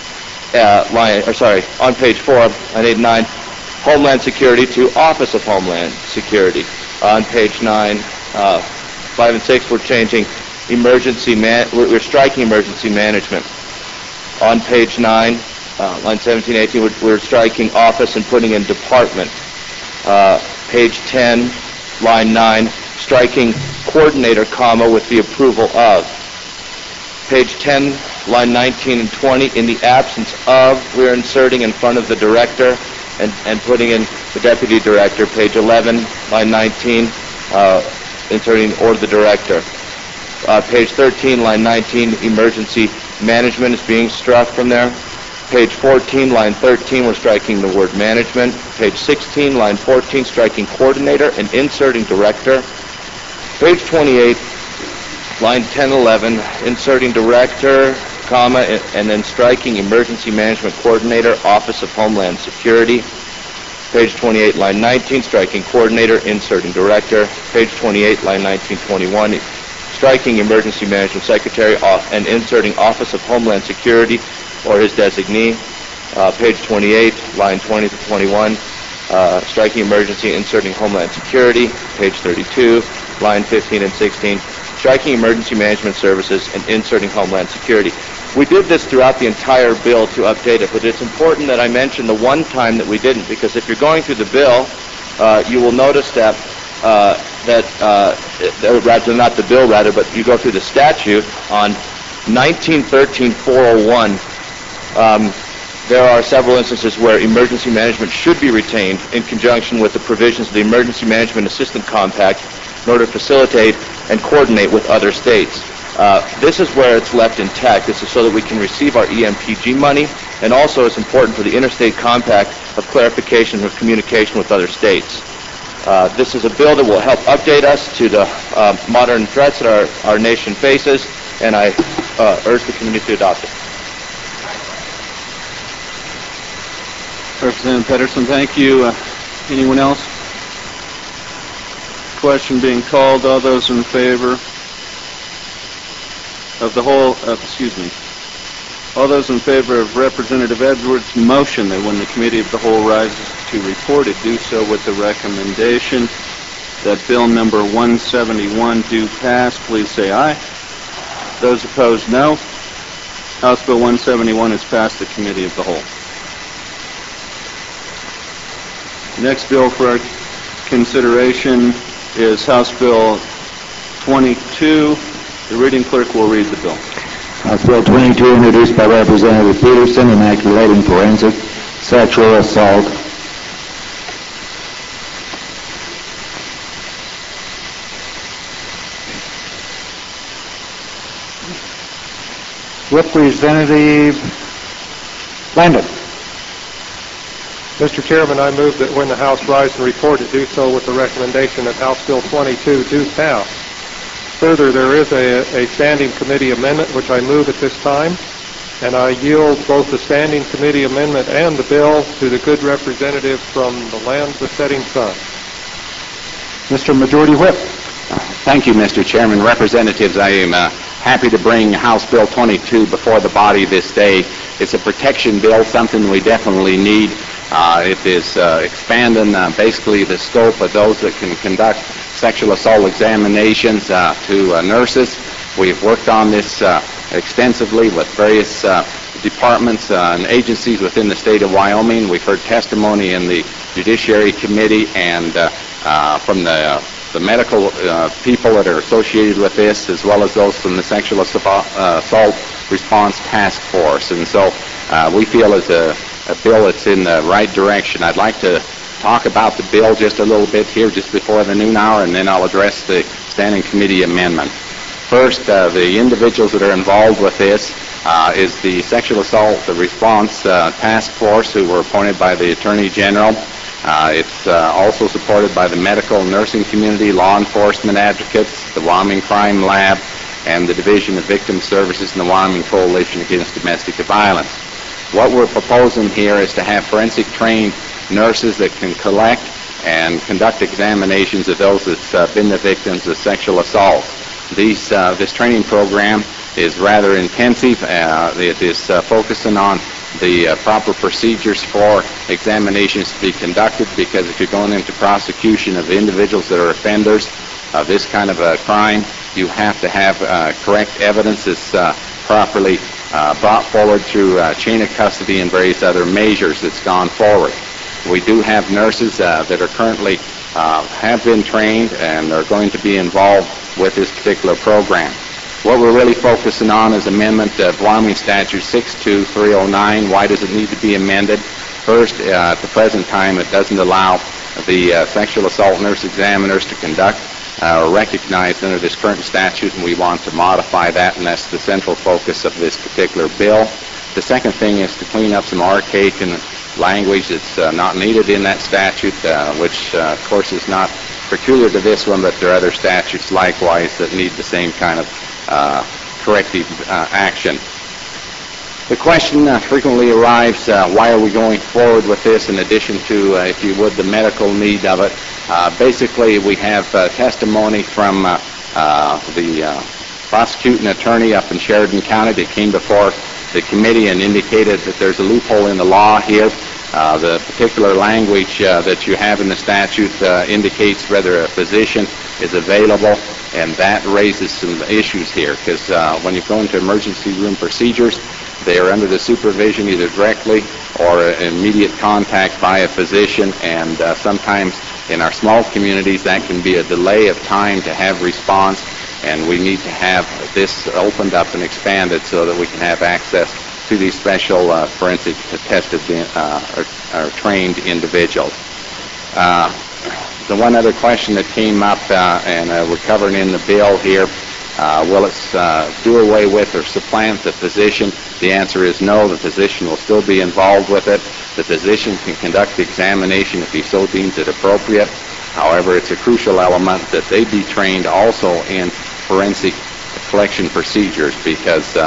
page 4, line 8 and 9, Homeland Security to Office of Homeland Security. On page 9, 5 and 6, we're changing we're striking emergency management. On page 9, line 17, 18, we're striking office and putting in department. Page 10, line 9, striking coordinator, comma, with the approval of. Page 10, line 19 and 20, in the absence of, we're inserting in front of the director and putting in the deputy director. Page 11, line 19, inserting or the director. Page 13, line 19, emergency management is being struck from there. Page 14, line 13, we're striking the word management. Page 16, line 14, striking coordinator and inserting director. Page 28, line 10, 11, inserting director, comma, and then striking emergency management coordinator, Office of Homeland Security. Page 28, line 19, striking coordinator, inserting director. Page 28, line 19, 21, striking emergency management secretary and inserting Office of Homeland Security or his designee. Page 28, line 20 to 21, striking emergency, inserting Homeland Security. Page 32, line 15 and 16, striking emergency management services and inserting Homeland Security. We did this throughout the entire bill to update it, but it's important that I mention the one time that we didn't, because if you're going through the bill, you will notice that not the bill, but you go through the statute on 1913-401. There are several instances where emergency management should be retained in conjunction with the provisions of the Emergency Management Assistance Compact in order to facilitate and coordinate with other states. This is where it's left intact. This is so that we can receive our EMPG money, and also it's important for the interstate compact of clarification of communication with other states. This is a bill that will help update us to the modern threats that our nation faces, and I urge the community to adopt it. Representative Pedersen, thank you. Anyone else? Question being called. All those in favor of the whole, all those in favor of Representative Edwards' motion that when the Committee of the Whole rises to report it, do so with the recommendation that Bill number 171 do pass, please say aye. Those opposed, no. House Bill 171 has passed the Committee of the Whole. The next bill for our consideration is House Bill 22. The reading clerk will read the bill. House Bill 22, introduced by Representative Peterson, an act relating forensic sexual assault. Representative Landon. Mr. Chairman, I move that when the House rise and report it, do so with the recommendation that House Bill 22 do pass. Further, there is a standing committee amendment which I move at this time, and I yield both the standing committee amendment and the bill to the good representative from the land of the setting sun. Mr. Majority Whip. Thank you, Mr. Chairman. Representatives, I am happy to bring House Bill 22 before the body this day. It's a protection bill, something we definitely need. It is expanding basically the scope of those that can conduct sexual assault examinations to nurses. We've worked on this extensively with various departments and agencies within the state of Wyoming. We've heard testimony in the Judiciary Committee and from the medical people that are associated with this, as well as those from the Sexual Assault Response Task Force. And so we feel it's a bill that's in the right direction. I'd like to talk about the bill just a little bit here just before the noon hour, and then I'll address the standing committee amendment. First, the individuals that are involved with this is the Sexual Assault Response Task Force, who were appointed by the Attorney General. It's also supported by the medical and nursing community, law enforcement advocates, the Wyoming Crime Lab, and the Division of Victim Services and the Wyoming Coalition Against Domestic Violence. What we're proposing here is to have forensic trained nurses that can collect and conduct examinations of those that's been the victims of sexual assault. This training program is rather intensive. It is focusing on the proper procedures for examinations to be conducted, because if you're going into prosecution of individuals that are offenders of this kind of a crime, you have to have correct evidence that's properly brought forward through chain of custody and various other measures that's gone forward. We do have nurses that are currently have been trained and are going to be involved with this particular program. What we're really focusing on is amendment of Wyoming Statute 62309. Why does it need to be amended? First, at the present time, it doesn't allow the sexual assault nurse examiners to conduct or recognized under this current statute, and we want to modify that, and that's the central focus of this particular bill. The second thing is to clean up some archaic and language that's not needed in that statute, which of course is not peculiar to this one, but there are other statutes likewise that need the same kind of corrective action. The question frequently arrives, why are we going forward with this in addition to, if you would, the medical need of it? Basically, we have testimony from the prosecuting attorney up in Sheridan County that came before the committee and indicated that there's a loophole in the law here. The particular language that you have in the statute indicates whether a physician is available, and that raises some issues here, because when you go into emergency room procedures, they are under the supervision either directly or immediate contact by a physician, and sometimes in our small communities that can be a delay of time to have response, and we need to have this opened up and expanded so that we can have access to these special forensic tested or trained individuals. The one other question that came up, and we're covering in the bill here, will it do away with or supplant the physician? The answer is no. The physician will still be involved with it. The physician can conduct the examination if he so deems it appropriate. However, it's a crucial element that they be trained also in forensic collection procedures, because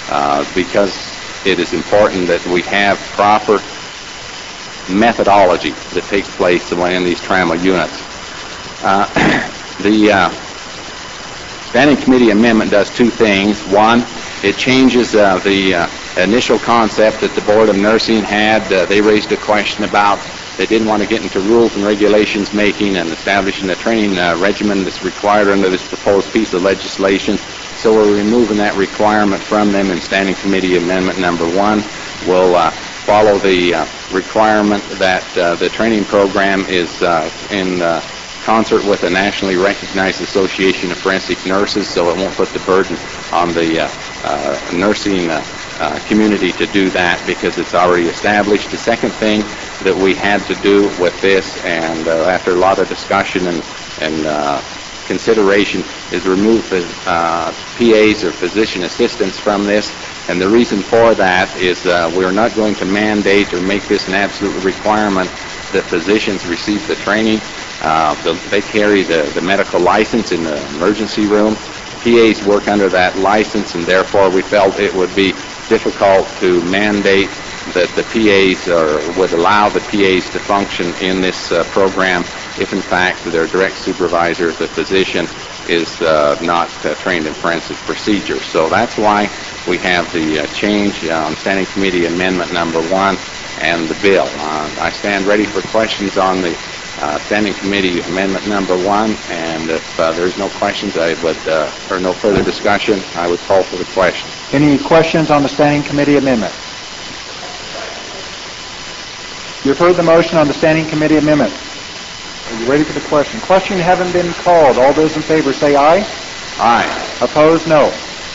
it is important that we have proper methodology that takes place in these trauma units. The Standing Committee Amendment does two things. One, it changes the initial concept that the Board of Nursing had. They raised a question about they didn't want to get into rules and regulations making and establishing a training regimen that's required under this proposed piece of legislation. So we're removing that requirement from them in Standing Committee Amendment number 1. We'll follow the requirement that the training program is in concert with a nationally recognized Association of Forensic Nurses, so it won't put the burden on the nursing community to do that, because it's already established. The second thing that we had to do with this, and after a lot of discussion and consideration, is remove the PAs or physician assistants from this. And the reason for that is we're not going to mandate or make this an absolute requirement that physicians receive the training. They carry the medical license in the emergency room. PAs work under that license, and therefore we felt it would be difficult to mandate that the PAs would allow the PAs to function in this program if in fact their direct supervisor, the physician, is not trained in forensic procedures. So that's why we have the change on Standing Committee Amendment number 1 and the bill. I stand ready for questions on the Standing Committee Amendment number 1, and if there's no questions, or no further discussion, I would call for the question. Any questions on the Standing Committee Amendment? You've heard the motion on the Standing Committee Amendment. Are you ready for the question? Question haven't been called. All those in favor say aye. Aye. Opposed, no.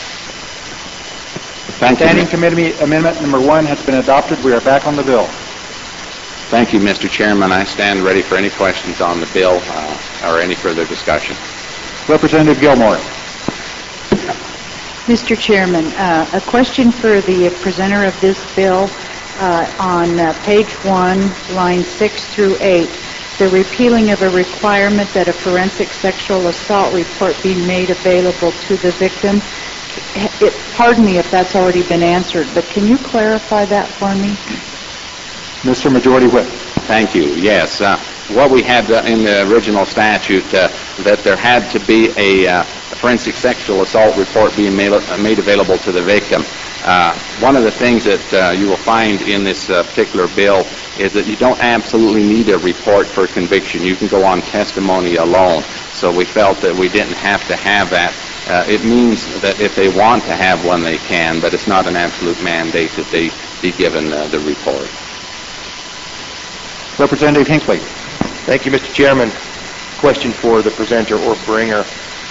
Thank you. Standing Committee Amendment number 1 has been adopted. We are back on the bill. Thank you, Mr. Chairman. I stand ready for any questions on the bill or any further discussion. Representative Gilmore. Mr. Chairman, a question for the presenter of this bill. On page 1, lines 6 through 8, the repealing of a requirement that a forensic sexual assault report be made available to the victim. Pardon me if that's already been answered, but can you clarify that for me? Mr. Majority Whip. Thank you. Yes. what we had in the original statute, that there had to be a forensic sexual assault report being made available to the victim. One of the things that you will find in this particular bill is that you don't absolutely need a report for conviction. You can go on testimony alone. So we felt that we didn't have to have that. It means that if they want to have one, they can, but it's not an absolute mandate that they be given the report. Representative Hinckley. Thank you, Mr. Chairman. Question for the presenter or bringer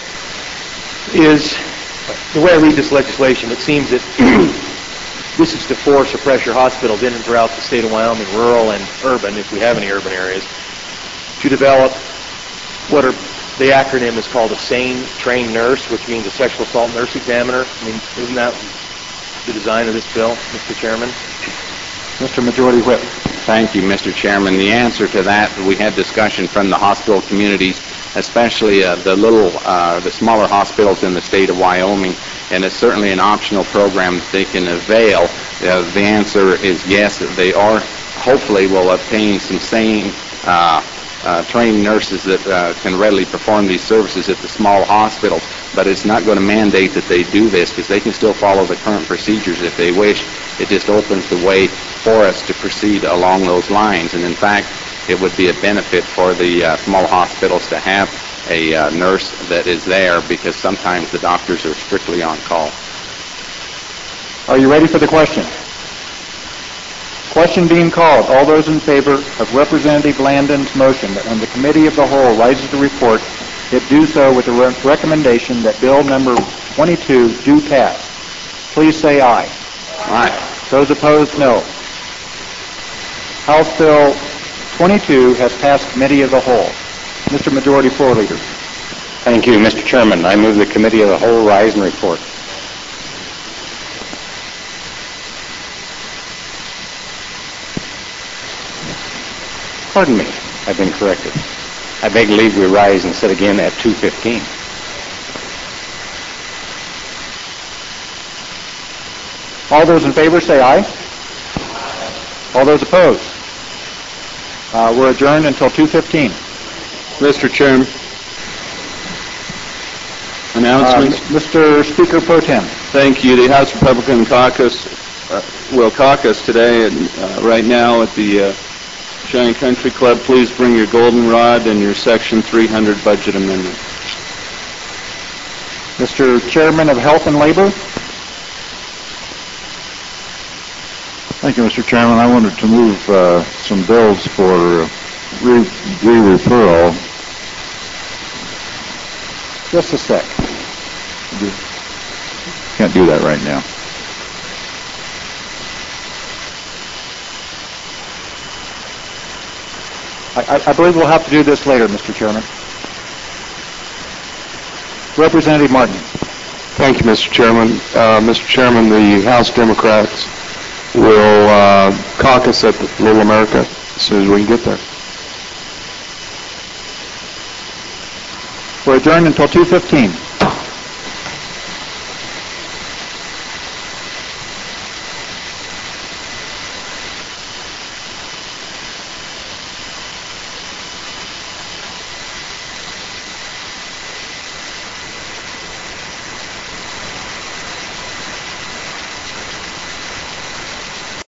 is, the way I read this legislation, it seems that this is to force or pressure hospitals in and throughout the state of Wyoming, rural and urban, if we have any urban areas, to develop what the acronym is called a SANE trained nurse, which means a sexual assault nurse examiner. I mean, isn't that the design of this bill, Mr. Chairman? Mr. Majority Whip. Thank you, Mr. Chairman. The answer to that, we had discussion from the hospital communities, especially the smaller hospitals in the state of Wyoming, and it's certainly an optional program that they can avail. The answer is yes, that they hopefully will obtain some SANE trained nurses that can readily perform these services at the small hospitals, but it's not going to mandate that they do this because they can still follow the current procedures if they wish. It just opens the way for us to proceed along those lines, and in fact, it would be a benefit for the small hospitals to have a nurse that is there because sometimes the doctors are strictly on call. Are you ready for the question? Question being called. All those in favor of Representative Landon's motion that when the Committee of the Whole rises to report, it do so with the recommendation that Bill number 22 do pass. Please say aye. Aye. Those opposed, no. House Bill 22 has passed Committee of the Whole. Mr. Majority Floor Leader. Thank you, Mr. Chairman. I move the Committee of the Whole rise and report. Pardon me, I've been corrected. I beg leave we rise and sit again at 2:15. All those in favor say aye. All those opposed? We're adjourned until 2:15. Mr. Chairman. Announcements. Mr. Speaker Pro Tem. Thank you. The House Republican Caucus will caucus today and right now at the Cheyenne Country Club. Please bring your goldenrod and your Section 300 budget amendment. Mr. Chairman of Health and Labor. Thank you, Mr. Chairman. I wanted to move some bills for re-referral. Just a sec. Can't do that right now. I believe we'll have to do this later, Mr. Chairman. Representative Martin. Thank you, Mr. Chairman. Mr. Chairman, the House Democrats will caucus at Little America as soon as we can get there. We're adjourned until 2:15.